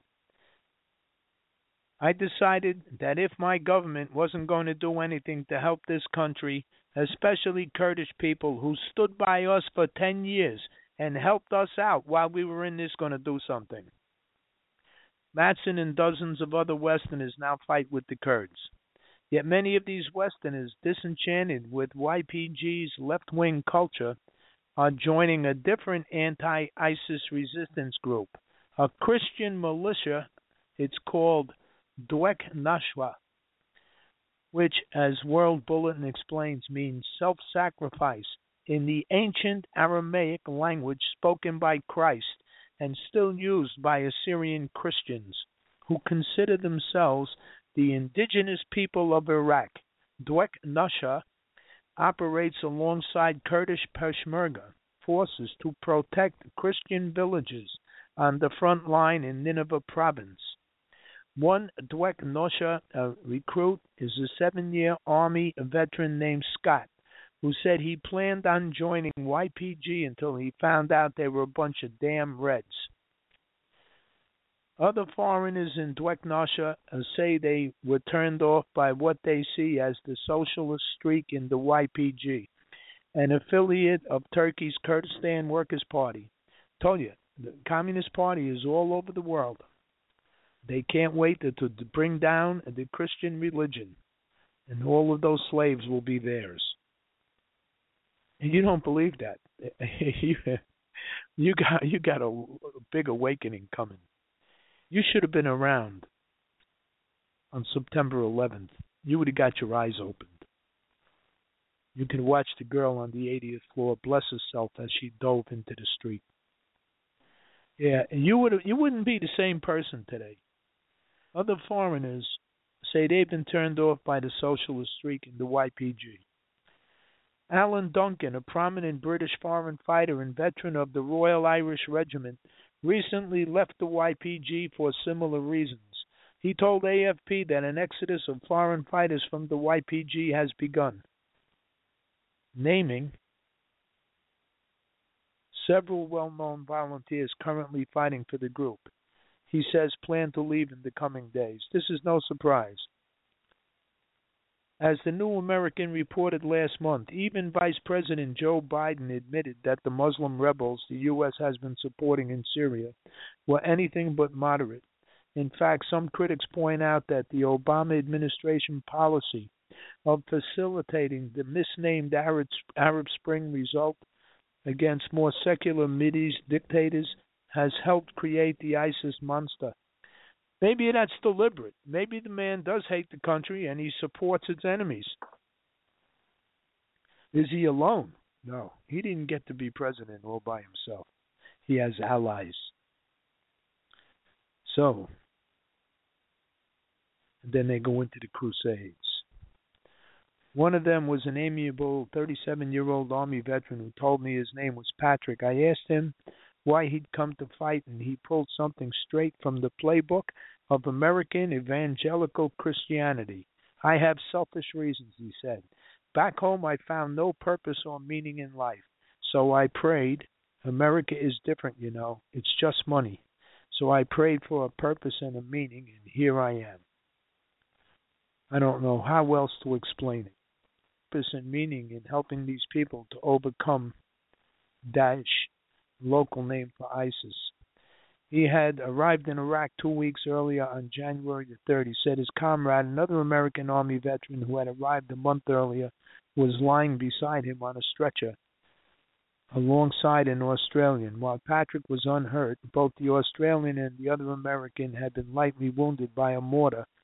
"I decided that if my government wasn't going to do anything to help this country, especially Kurdish people who stood by us for ten years and helped us out while we were in this, going to do something." Matson and dozens of other Westerners now fight with the Kurds. Yet many of these Westerners, disenchanted with Y P G's left-wing culture, are joining a different anti-ISIS resistance group, a Christian militia. It's called Dwek Nashwa, which, as World Bulletin explains, means self-sacrifice in the ancient Aramaic language spoken by Christ and still used by Assyrian Christians who consider themselves the indigenous people of Iraq. Dwek Nashwa operates alongside Kurdish Peshmerga forces to protect Christian villages on the front line in Nineveh province. One Dwek Nashwa uh, recruit is a seven-year Army veteran named Scott, who said he planned on joining Y P G until he found out they were a bunch of damn Reds. Other foreigners in Dwek Nashwa uh, say they were turned off by what they see as the socialist streak in the Y P G, an affiliate of Turkey's Kurdistan Workers' Party. Told you, the Communist Party is all over the world. They can't wait to, to bring down the Christian religion, and all of those slaves will be theirs. And you don't believe that. you, you got you got a, a big awakening coming. You should have been around on September eleventh. You would have got your eyes opened. You could watch the girl on the eightieth floor bless herself as she dove into the street. Yeah, and you would you wouldn't be the same person today. Other foreigners say they've been turned off by the socialist streak in the Y P G. Alan Duncan, a prominent British foreign fighter and veteran of the Royal Irish Regiment, recently left the Y P G for similar reasons. He told A F P that an exodus of foreign fighters from the Y P G has begun, naming several well-known volunteers currently fighting for the group. He says plan to leave in the coming days. This is no surprise. As the New American reported last month, even Vice President Joe Biden admitted that the Muslim rebels the U S has been supporting in Syria were anything but moderate. In fact, some critics point out that the Obama administration policy of facilitating the misnamed Arab, Arab Spring result against more secular Mideast dictators has helped create the ISIS monster. Maybe that's deliberate. Maybe the man does hate the country and he supports its enemies. Is he alone? No, he didn't get to be president all by himself. He has allies. So, then they go into the Crusades. One of them was an amiable thirty-seven-year-old Army veteran who told me his name was Patrick. I asked him why he'd come to fight, and he pulled something straight from the playbook of American evangelical Christianity. I have selfish reasons, he said. Back home, I found no purpose or meaning in life, so I prayed. America is different, you know. It's just money. So I prayed for a purpose and a meaning, and here I am. I don't know how else to explain it. Purpose and meaning in helping these people to overcome Daesh, local name for ISIS. He had arrived in Iraq two weeks earlier on January the third. He said his comrade, another American Army veteran who had arrived a month earlier, was lying beside him on a stretcher alongside an Australian. While Patrick was unhurt, both the Australian and the other American had been lightly wounded by a mortar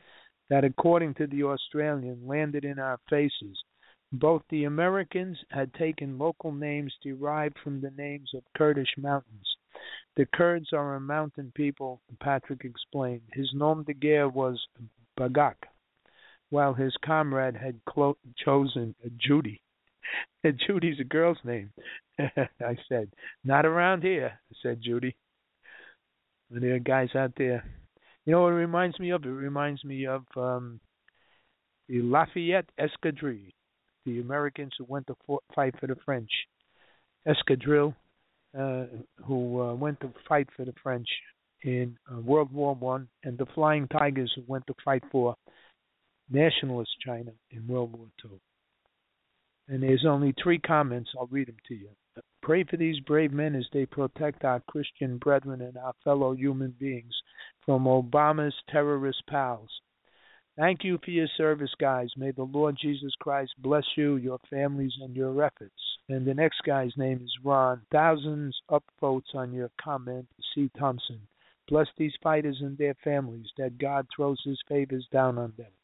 that, according to the Australian, landed in our faces. Both the Americans had taken local names derived from the names of Kurdish mountains. The Kurds are a mountain people, Patrick explained. His nom de guerre was Bagak, while his comrade had clo- chosen Judy. Judy's a girl's name. I said, not around here, said Judy. There are guys out there. You know what it reminds me of? It reminds me of um, the Lafayette Escadrille, the Americans who went to fo- fight for the French. Escadrille, uh, who uh, went to fight for the French in uh, World War One, and the Flying Tigers who went to fight for nationalist China in World War Two. And there's only three comments. I'll read them to you. Pray for these brave men as they protect our Christian brethren and our fellow human beings from Obama's terrorist pals. Thank you for your service, guys. May the Lord Jesus Christ bless you, your families, and your efforts. And the next guy's name is Ron. Thousands upvotes on your comment, C. Thompson. Bless these fighters and their families, that God throws his favors down on them.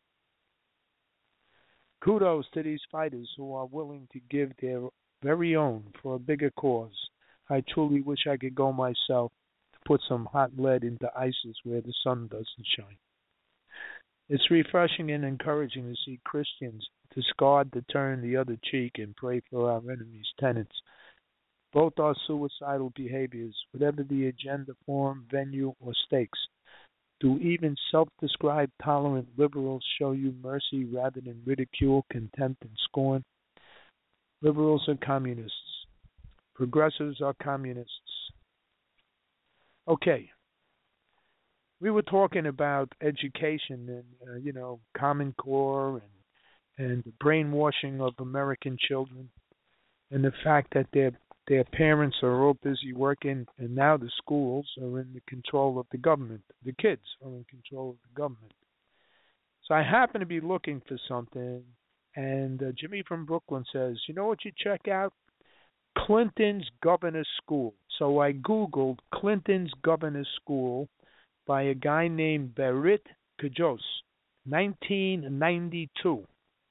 Kudos to these fighters who are willing to give their very own for a bigger cause. I truly wish I could go myself to put some hot lead into ISIS where the sun doesn't shine. It's refreshing and encouraging to see Christians discard to turn the other cheek and pray for our enemies' tenets. Both are suicidal behaviors, whatever the agenda, form, venue, or stakes. Do even self-described tolerant liberals show you mercy rather than ridicule, contempt, and scorn? Liberals are communists. Progressives are communists. Okay. We were talking about education and, uh, you know, Common Core and, and the brainwashing of American children and the fact that their their parents are all busy working, and now the schools are in the control of the government. The kids are in control of the government. So I happen to be looking for something, and uh, Jimmy from Brooklyn says, you know what you check out? Clinton's Governor's School. So I Googled Clinton's Governor's School by a guy named Berit Kajos, nineteen ninety-two.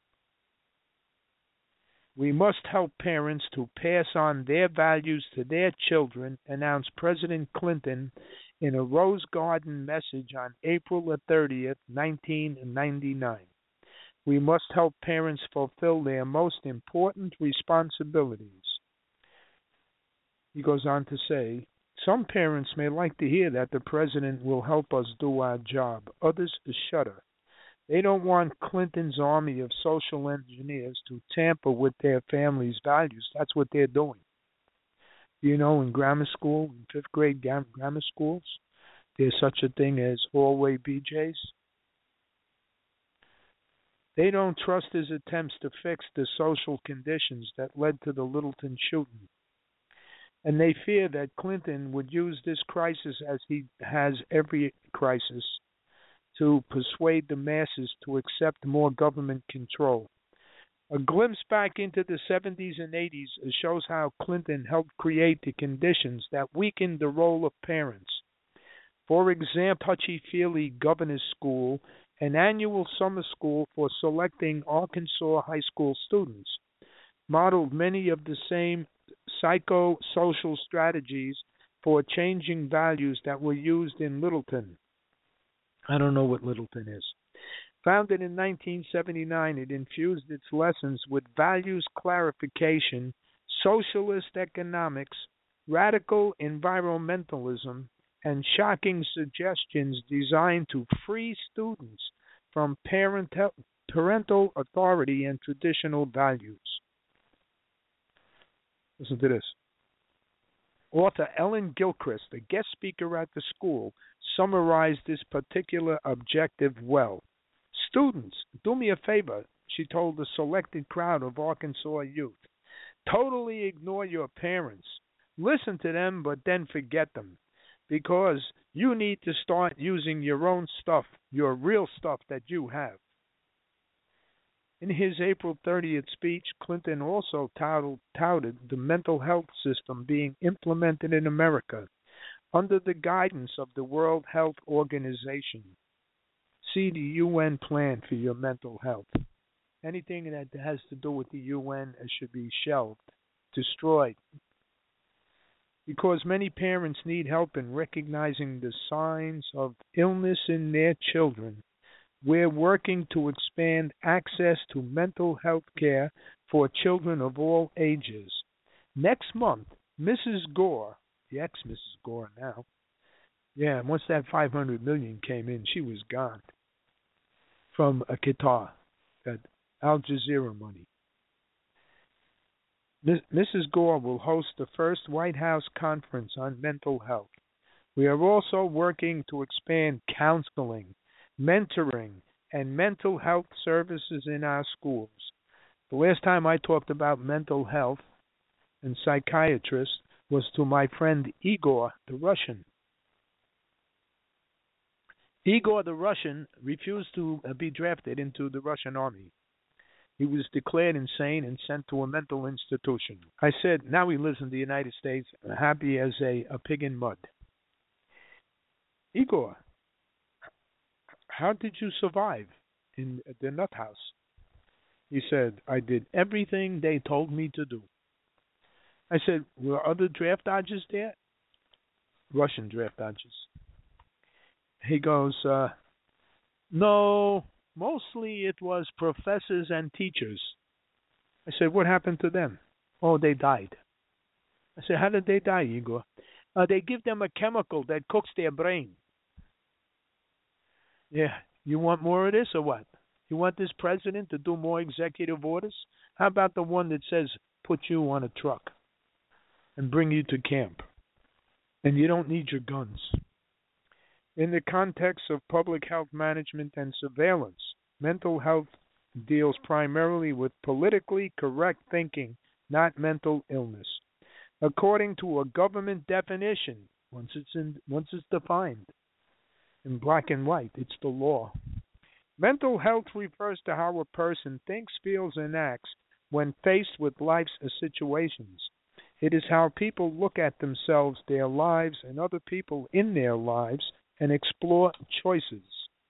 We must help parents to pass on their values to their children, announced President Clinton in a Rose Garden message on April thirtieth, nineteen ninety-nine. We must help parents fulfill their most important responsibilities. He goes on to say, some parents may like to hear that the president will help us do our job. Others shudder. They don't want Clinton's army of social engineers to tamper with their family's values. That's what they're doing. You know, in grammar school, in fifth grade grammar schools, there's such a thing as hallway B Js. They don't trust his attempts to fix the social conditions that led to the Littleton shooting. And they fear that Clinton would use this crisis, as he has every crisis, to persuade the masses to accept more government control. A glimpse back into the seventies and eighties shows how Clinton helped create the conditions that weakened the role of parents. For example, touchy-feely governor's school, an annual summer school for selecting Arkansas high school students, modeled many of the same psychosocial strategies for changing values that were used in Littleton. I don't know what Littleton is. Founded in nineteen seventy-nine, it infused its lessons with values clarification, socialist economics, radical environmentalism, and shocking suggestions designed to free students from parental, parental authority and traditional values. Listen to this. Author Ellen Gilchrist, a guest speaker at the school, summarized this particular objective well. Students, do me a favor, she told the selected crowd of Arkansas youth. Totally ignore your parents. Listen to them, but then forget them. Because you need to start using your own stuff, your real stuff that you have. In his April thirtieth speech, Clinton also touted, touted the mental health system being implemented in America under the guidance of the World Health Organization. See the U N plan for your mental health. Anything that has to do with the U N should be shelved, destroyed, because many parents need help in recognizing the signs of illness in their children. We're working to expand access to mental health care for children of all ages. Next month, Missus Gore, the ex-Missus Gore now, yeah, once that five hundred million came in, she was gone from a Qatar, that Al Jazeera money. Missus Gore will host the first White House conference on mental health. We are also working to expand counseling, mentoring, and mental health services in our schools. The last time I talked about mental health and psychiatrists was to my friend Igor the Russian. Igor the Russian refused to be drafted into the Russian army. He was declared insane and sent to a mental institution. I said, now he lives in the United States, happy as a, a pig in mud. Igor, how did you survive in the nut house? He said, I did everything they told me to do. I said, were other draft dodgers there? Russian draft dodgers. He goes, uh, no, mostly it was professors and teachers. I said, what happened to them? Oh, they died. I said, how did they die, Igor? Uh, they give them a chemical that cooks their brain. Yeah, you want more of this or what? You want this president to do more executive orders? How about the one that says, put you on a truck and bring you to camp, and you don't need your guns? In the context of public health management and surveillance, mental health deals primarily with politically correct thinking, not mental illness. According to a government definition, once it's in, once it's defined in black and white, it's the law. Mental health refers to how a person thinks, feels, and acts when faced with life's situations. It is how people look at themselves, their lives, and other people in their lives, and explore choices.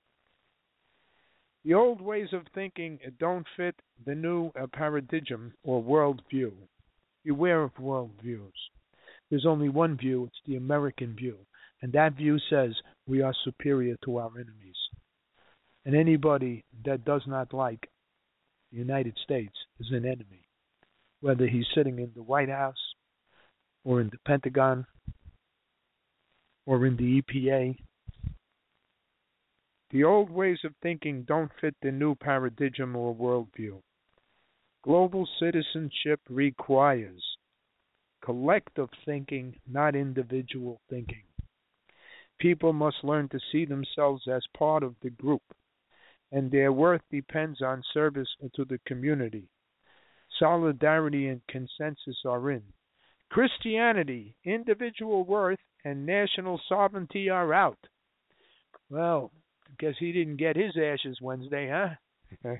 The old ways of thinking don't fit the new uh, paradigm or worldview. Beware of worldviews. There's only one view, it's the American view. And that view says we are superior to our enemies. And anybody that does not like the United States is an enemy, whether he's sitting in the White House or in the Pentagon or in the E P A. The old ways of thinking don't fit the new paradigm or worldview. Global citizenship requires collective thinking, not individual thinking. People must learn to see themselves as part of the group, and their worth depends on service to the community. Solidarity and consensus are in. Christianity, individual worth, and national sovereignty are out. Well, guess he didn't get his ashes Wednesday, huh?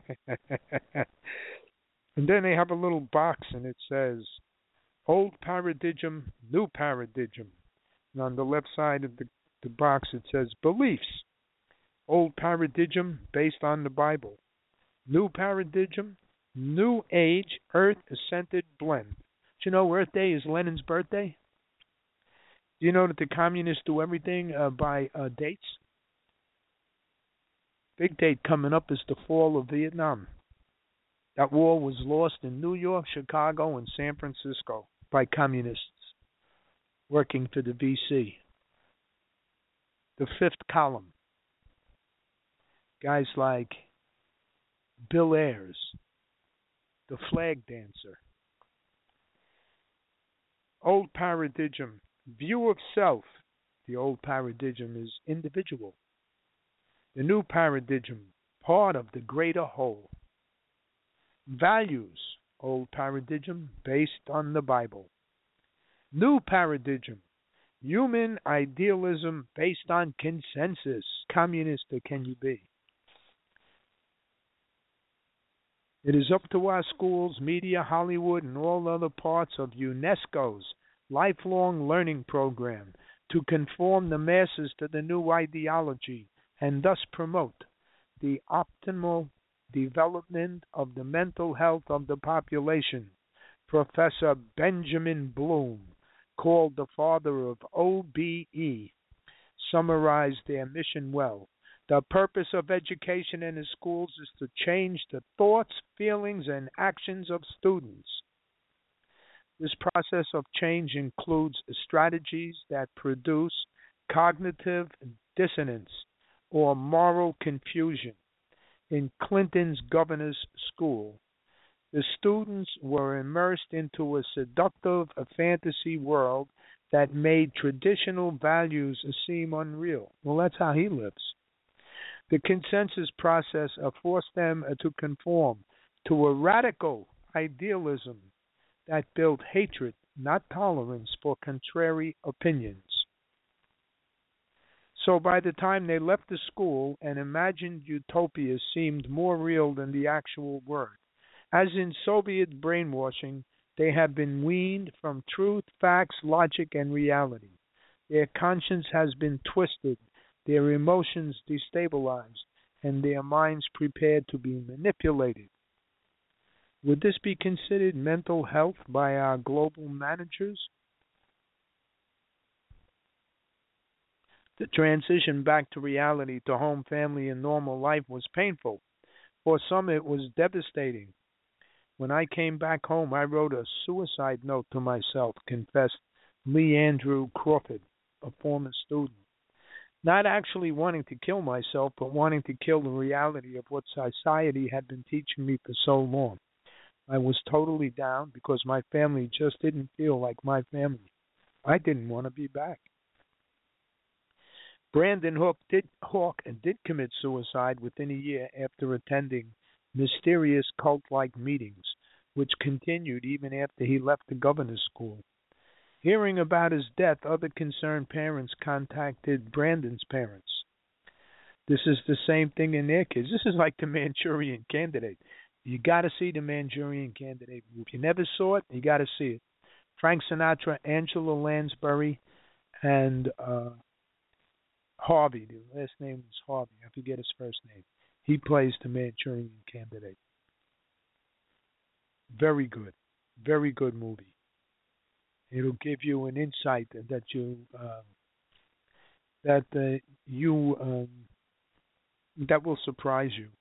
And then they have a little box and it says, old paradigm, new paradigm. And on the left side of the, the box it says, beliefs. Old paradigm based on the Bible. New paradigm, new age, earth-centered blend. Do you know Earth Day is Lenin's birthday? Do you know that the communists do everything uh, by uh, dates? Big date coming up is the fall of Vietnam. That war was lost in New York, Chicago, and San Francisco by communists working for the V C. The fifth column. Guys like Bill Ayers, the flag dancer. Old paradigm, view of self. The old paradigm is individual. The new paradigm, part of the greater whole. Values, old paradigm, based on the Bible. New paradigm, human idealism based on consensus. Communist or can you be? It is up to our schools, media, Hollywood, and all other parts of UNESCO's lifelong learning program to conform the masses to the new ideology and thus promote the optimal development of the mental health of the population. Professor Benjamin Bloom, called the father of O B E, summarized their mission well. The purpose of education in the schools is to change the thoughts, feelings, and actions of students. This process of change includes strategies that produce cognitive dissonance or moral confusion. In Clinton's governor's school, the students were immersed into a seductive a fantasy world that made traditional values seem unreal. Well, that's how he lives. The consensus process forced them to conform to a radical idealism that built hatred, not tolerance, for contrary opinions. So by the time they left the school, an imagined utopia seemed more real than the actual word. As in Soviet brainwashing, they have been weaned from truth, facts, logic, and reality. Their conscience has been twisted, their emotions destabilized, and their minds prepared to be manipulated. Would this be considered mental health by our global managers? The transition back to reality, to home, family, and normal life was painful. For some, it was devastating. When I came back home, I wrote a suicide note to myself, confessed Lee Andrew Crawford, a former student. Not actually wanting to kill myself, but wanting to kill the reality of what society had been teaching me for so long. I was totally down because my family just didn't feel like my family. I didn't want to be back. Brandon Hook did, Hawk did commit suicide within a year after attending mysterious cult-like meetings, which continued even after he left the governor's school. Hearing about his death, other concerned parents contacted Brandon's parents. This is the same thing in their kids. This is like the Manchurian Candidate. You got to see the Manchurian Candidate. If you never saw it, you got to see it. Frank Sinatra, Angela Lansbury, and uh, Harvey. The last name was Harvey. I forget his first name. He plays the Manchurian Candidate. Very good. Very good movie. It'll give you an insight that you uh, that uh, you um, that will surprise you.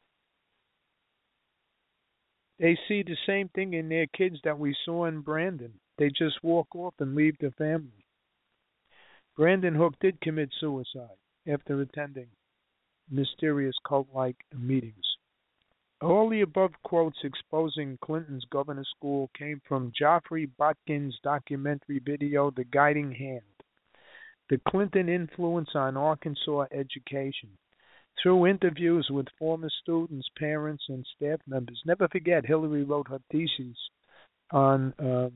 They see the same thing in their kids that we saw in Brandon. They just walk off and leave the family. Brandon Hook did commit suicide after attending mysterious cult-like meetings. All the above quotes exposing Clinton's governor school came from Geoffrey Botkin's documentary video, The Guiding Hand, The Clinton Influence on Arkansas Education. Through interviews with former students, parents, and staff members. Never forget, Hillary wrote her thesis on um,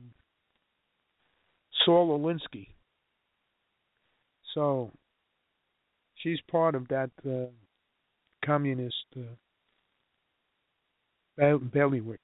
Saul Alinsky. So she's part of that uh, communist uh, bailiwick.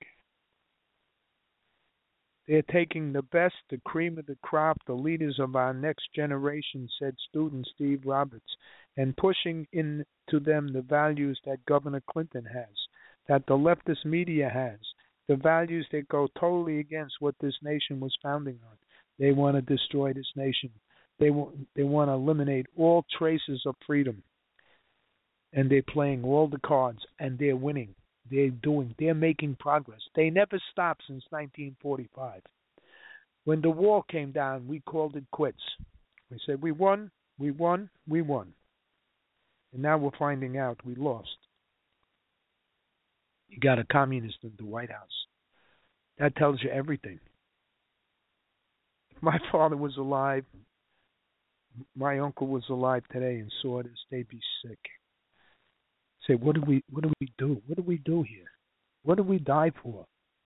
They're taking the best, the cream of the crop, the leaders of our next generation, said student Steve Roberts, and pushing into them the values that Governor Clinton has, that the leftist media has, the values that go totally against what this nation was founding on. They want to destroy this nation. They want, they want to eliminate all traces of freedom. And they're playing all the cards, and they're winning. They're doing, they're making progress. They never stopped since nineteen forty-five. When the wall came down, we called it quits. We said, we won, we won, we won. And now we're finding out we lost. You got a communist in the White House. That tells you everything. If my father was alive, my uncle was alive today and saw this, they'd be sick. Say, what do we what do we do? What do we do here? What do we die for?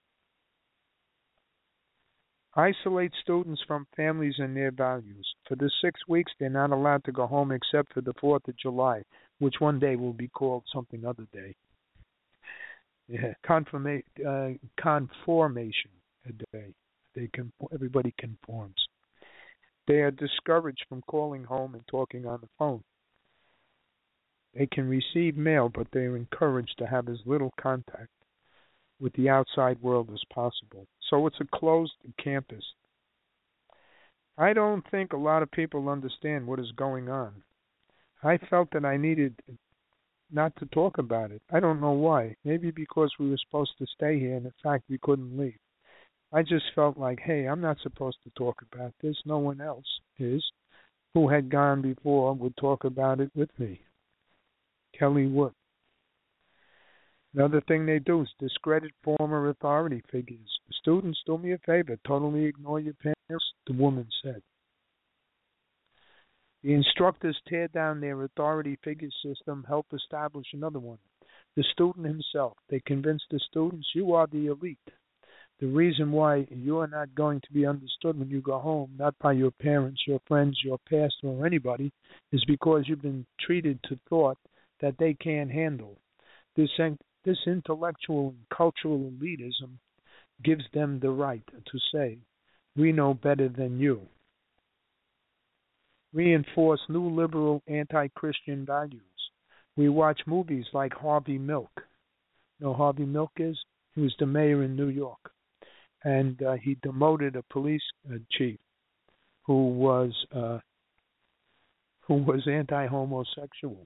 Isolate students from families and their values. For the six weeks, they're not allowed to go home except for the fourth of July, which one day will be called something other day. Yeah, confirma- uh, conformation a day. They can, everybody conforms. They are discouraged from calling home and talking on the phone. They can receive mail, but they are encouraged to have as little contact with the outside world as possible. So it's a closed campus. I don't think a lot of people understand what is going on. I felt that I needed not to talk about it. I don't know why. Maybe because we were supposed to stay here and in fact we couldn't leave. I just felt like, hey, I'm not supposed to talk about this. No one else is. Who had gone before would talk about it with me. Kelly Wood. Another thing they do is discredit former authority figures. Students, do me a favor, totally ignore your parents, the woman said. The instructors tear down their authority figure system, help establish another one. The student himself, they convince the students, you are the elite. The reason why you are not going to be understood when you go home, not by your parents, your friends, your pastor, or anybody, is because you've been treated to thought that they can't handle. This, this intellectual and cultural elitism gives them the right to say, we know better than you. Reinforce new liberal anti-Christian values. We watch movies like Harvey Milk. You know who Harvey Milk is? He was the mayor in New York. And uh, he demoted a police uh, chief who was uh, who was anti-homosexual.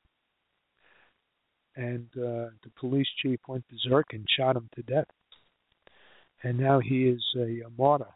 And uh, the police chief went berserk and shot him to death. And now he is a, a martyr.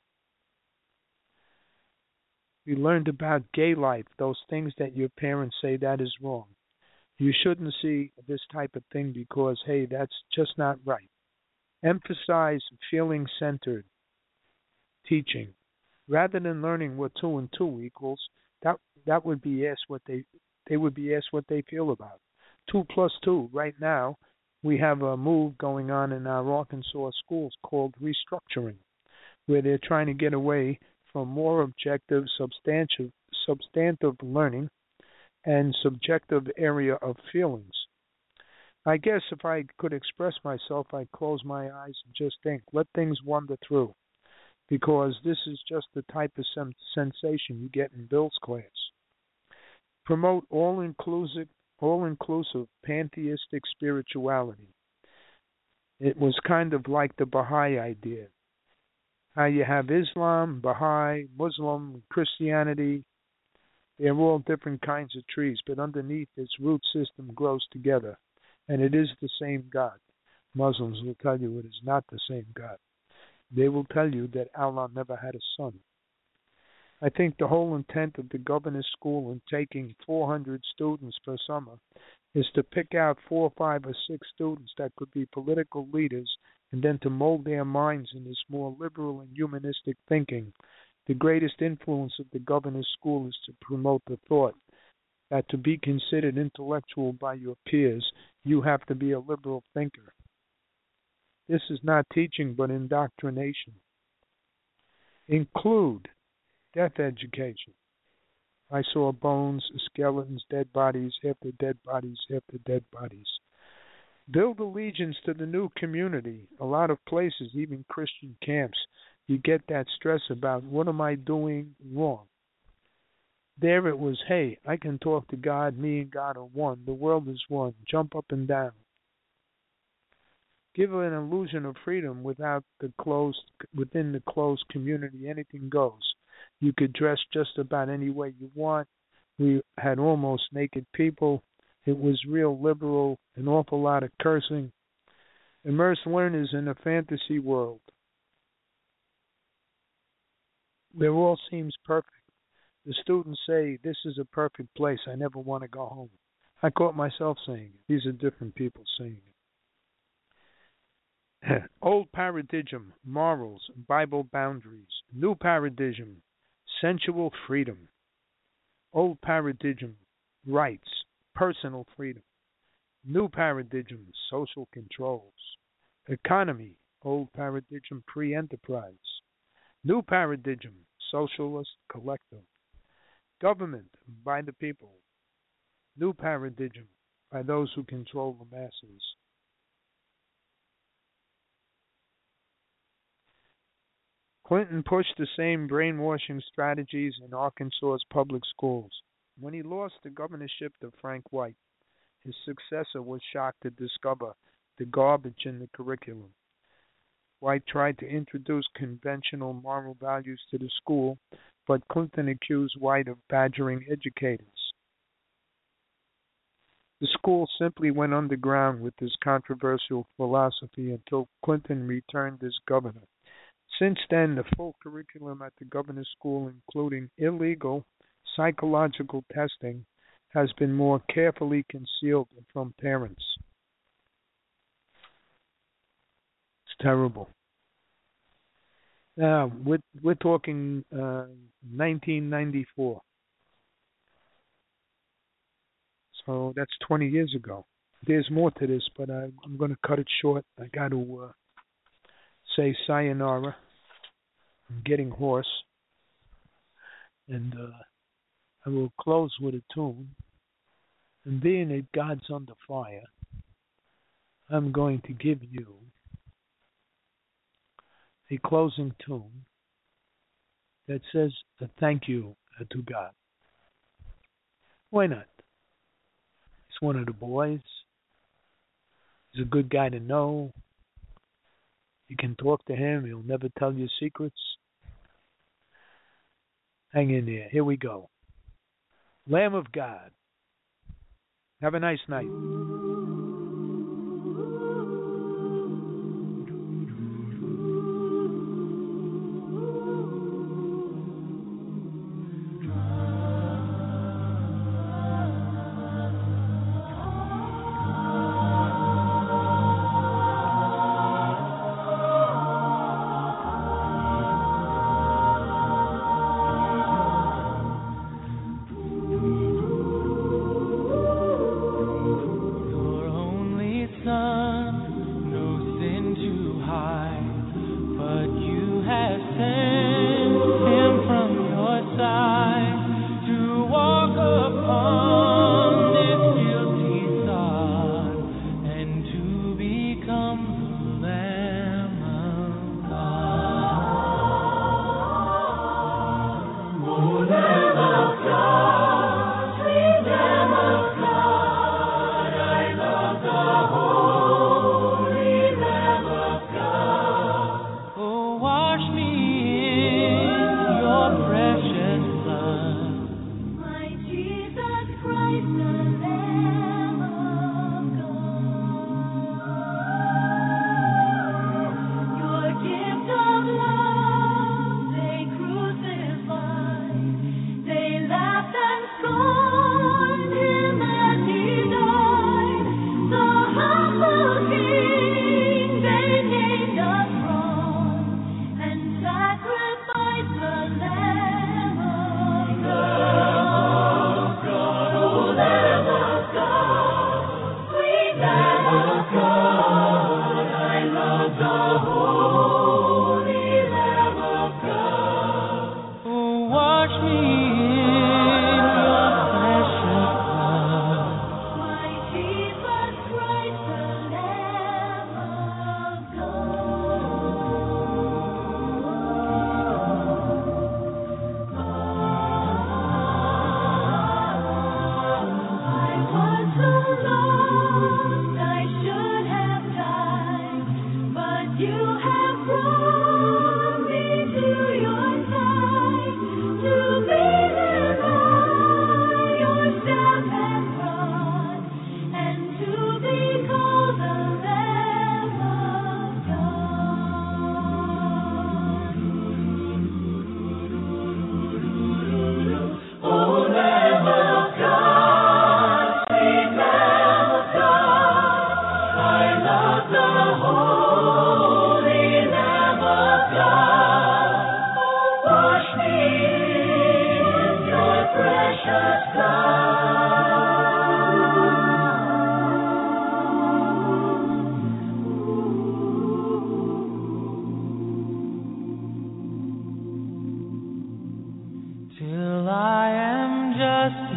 We learned about gay life, those things that your parents say that is wrong. You shouldn't see this type of thing because, hey, that's just not right. Emphasize feeling-centered teaching. Rather than learning what two and two equals, that that would be asked what they they would be asked what they feel about. Two plus two. Right now, we have a move going on in our Arkansas schools called restructuring, where they're trying to get away from more objective, substantive, substantive learning and subjective area of feelings. I guess if I could express myself, I'd close my eyes and just think, let things wander through, because this is just the type of sem- sensation you get in Bill's class. Promote all-inclusive, all-inclusive pantheistic spirituality. It was kind of like the Baha'i idea. How you have Islam, Baha'i, Muslim, Christianity. They're all different kinds of trees, but underneath its root system grows together. And it is the same God. Muslims will tell you it is not the same God. They will tell you that Allah never had a son. I think the whole intent of the governor's school in taking four hundred students per summer is to pick out four, five, or six students that could be political leaders and then to mold their minds in this more liberal and humanistic thinking. The greatest influence of the governor's school is to promote the thought that to be considered intellectual by your peers, you have to be a liberal thinker. This is not teaching, but indoctrination. Include death education. I saw bones, skeletons, dead bodies, after dead bodies, after dead bodies. Build allegiance to the new community. A lot of places, even Christian camps, you get that stress about what am I doing wrong? There it was, hey, I can talk to God, me and God are one. The world is one. Jump up and down. Give an illusion of freedom without the closed, within the closed community. Anything goes. You could dress just about any way you want. We had almost naked people. It was real liberal, an awful lot of cursing. Immerse learners in a fantasy world where all seems perfect. The students say, this is a perfect place. I never want to go home. I caught myself saying it. These are different people saying it. Old paradigm, morals, Bible boundaries. New paradigm, sensual freedom. Old paradigm, rights, personal freedom. New paradigm, social controls. Economy, old paradigm, pre-enterprise. New paradigm, socialist, collective. Government, by the people. New paradigm, by those who control the masses. Clinton pushed the same brainwashing strategies in Arkansas's public schools. When he lost the governorship to Frank White, His successor was shocked to discover the garbage in the curriculum. White tried to introduce conventional moral values to the school, but Clinton accused White of badgering educators. The school simply went underground with this controversial philosophy until Clinton returned as governor. Since then, the full curriculum at the governor's school, including illegal psychological testing, has been more carefully concealed from parents. It's terrible. Now, we're, we're talking uh, nineteen ninety-four. So that's twenty years ago. There's more to this, but I, I'm going to cut it short. I got to uh, say sayonara. I'm getting hoarse. And uh, I will close with a tune. And being that God's under fire, I'm going to give you a closing tune that says a thank you to God. Why not? He's one of the boys. He's a good guy to know. You can talk to him. He'll never tell you secrets. Hang in there. Here we go. Lamb of God. Have a nice night. Till I am just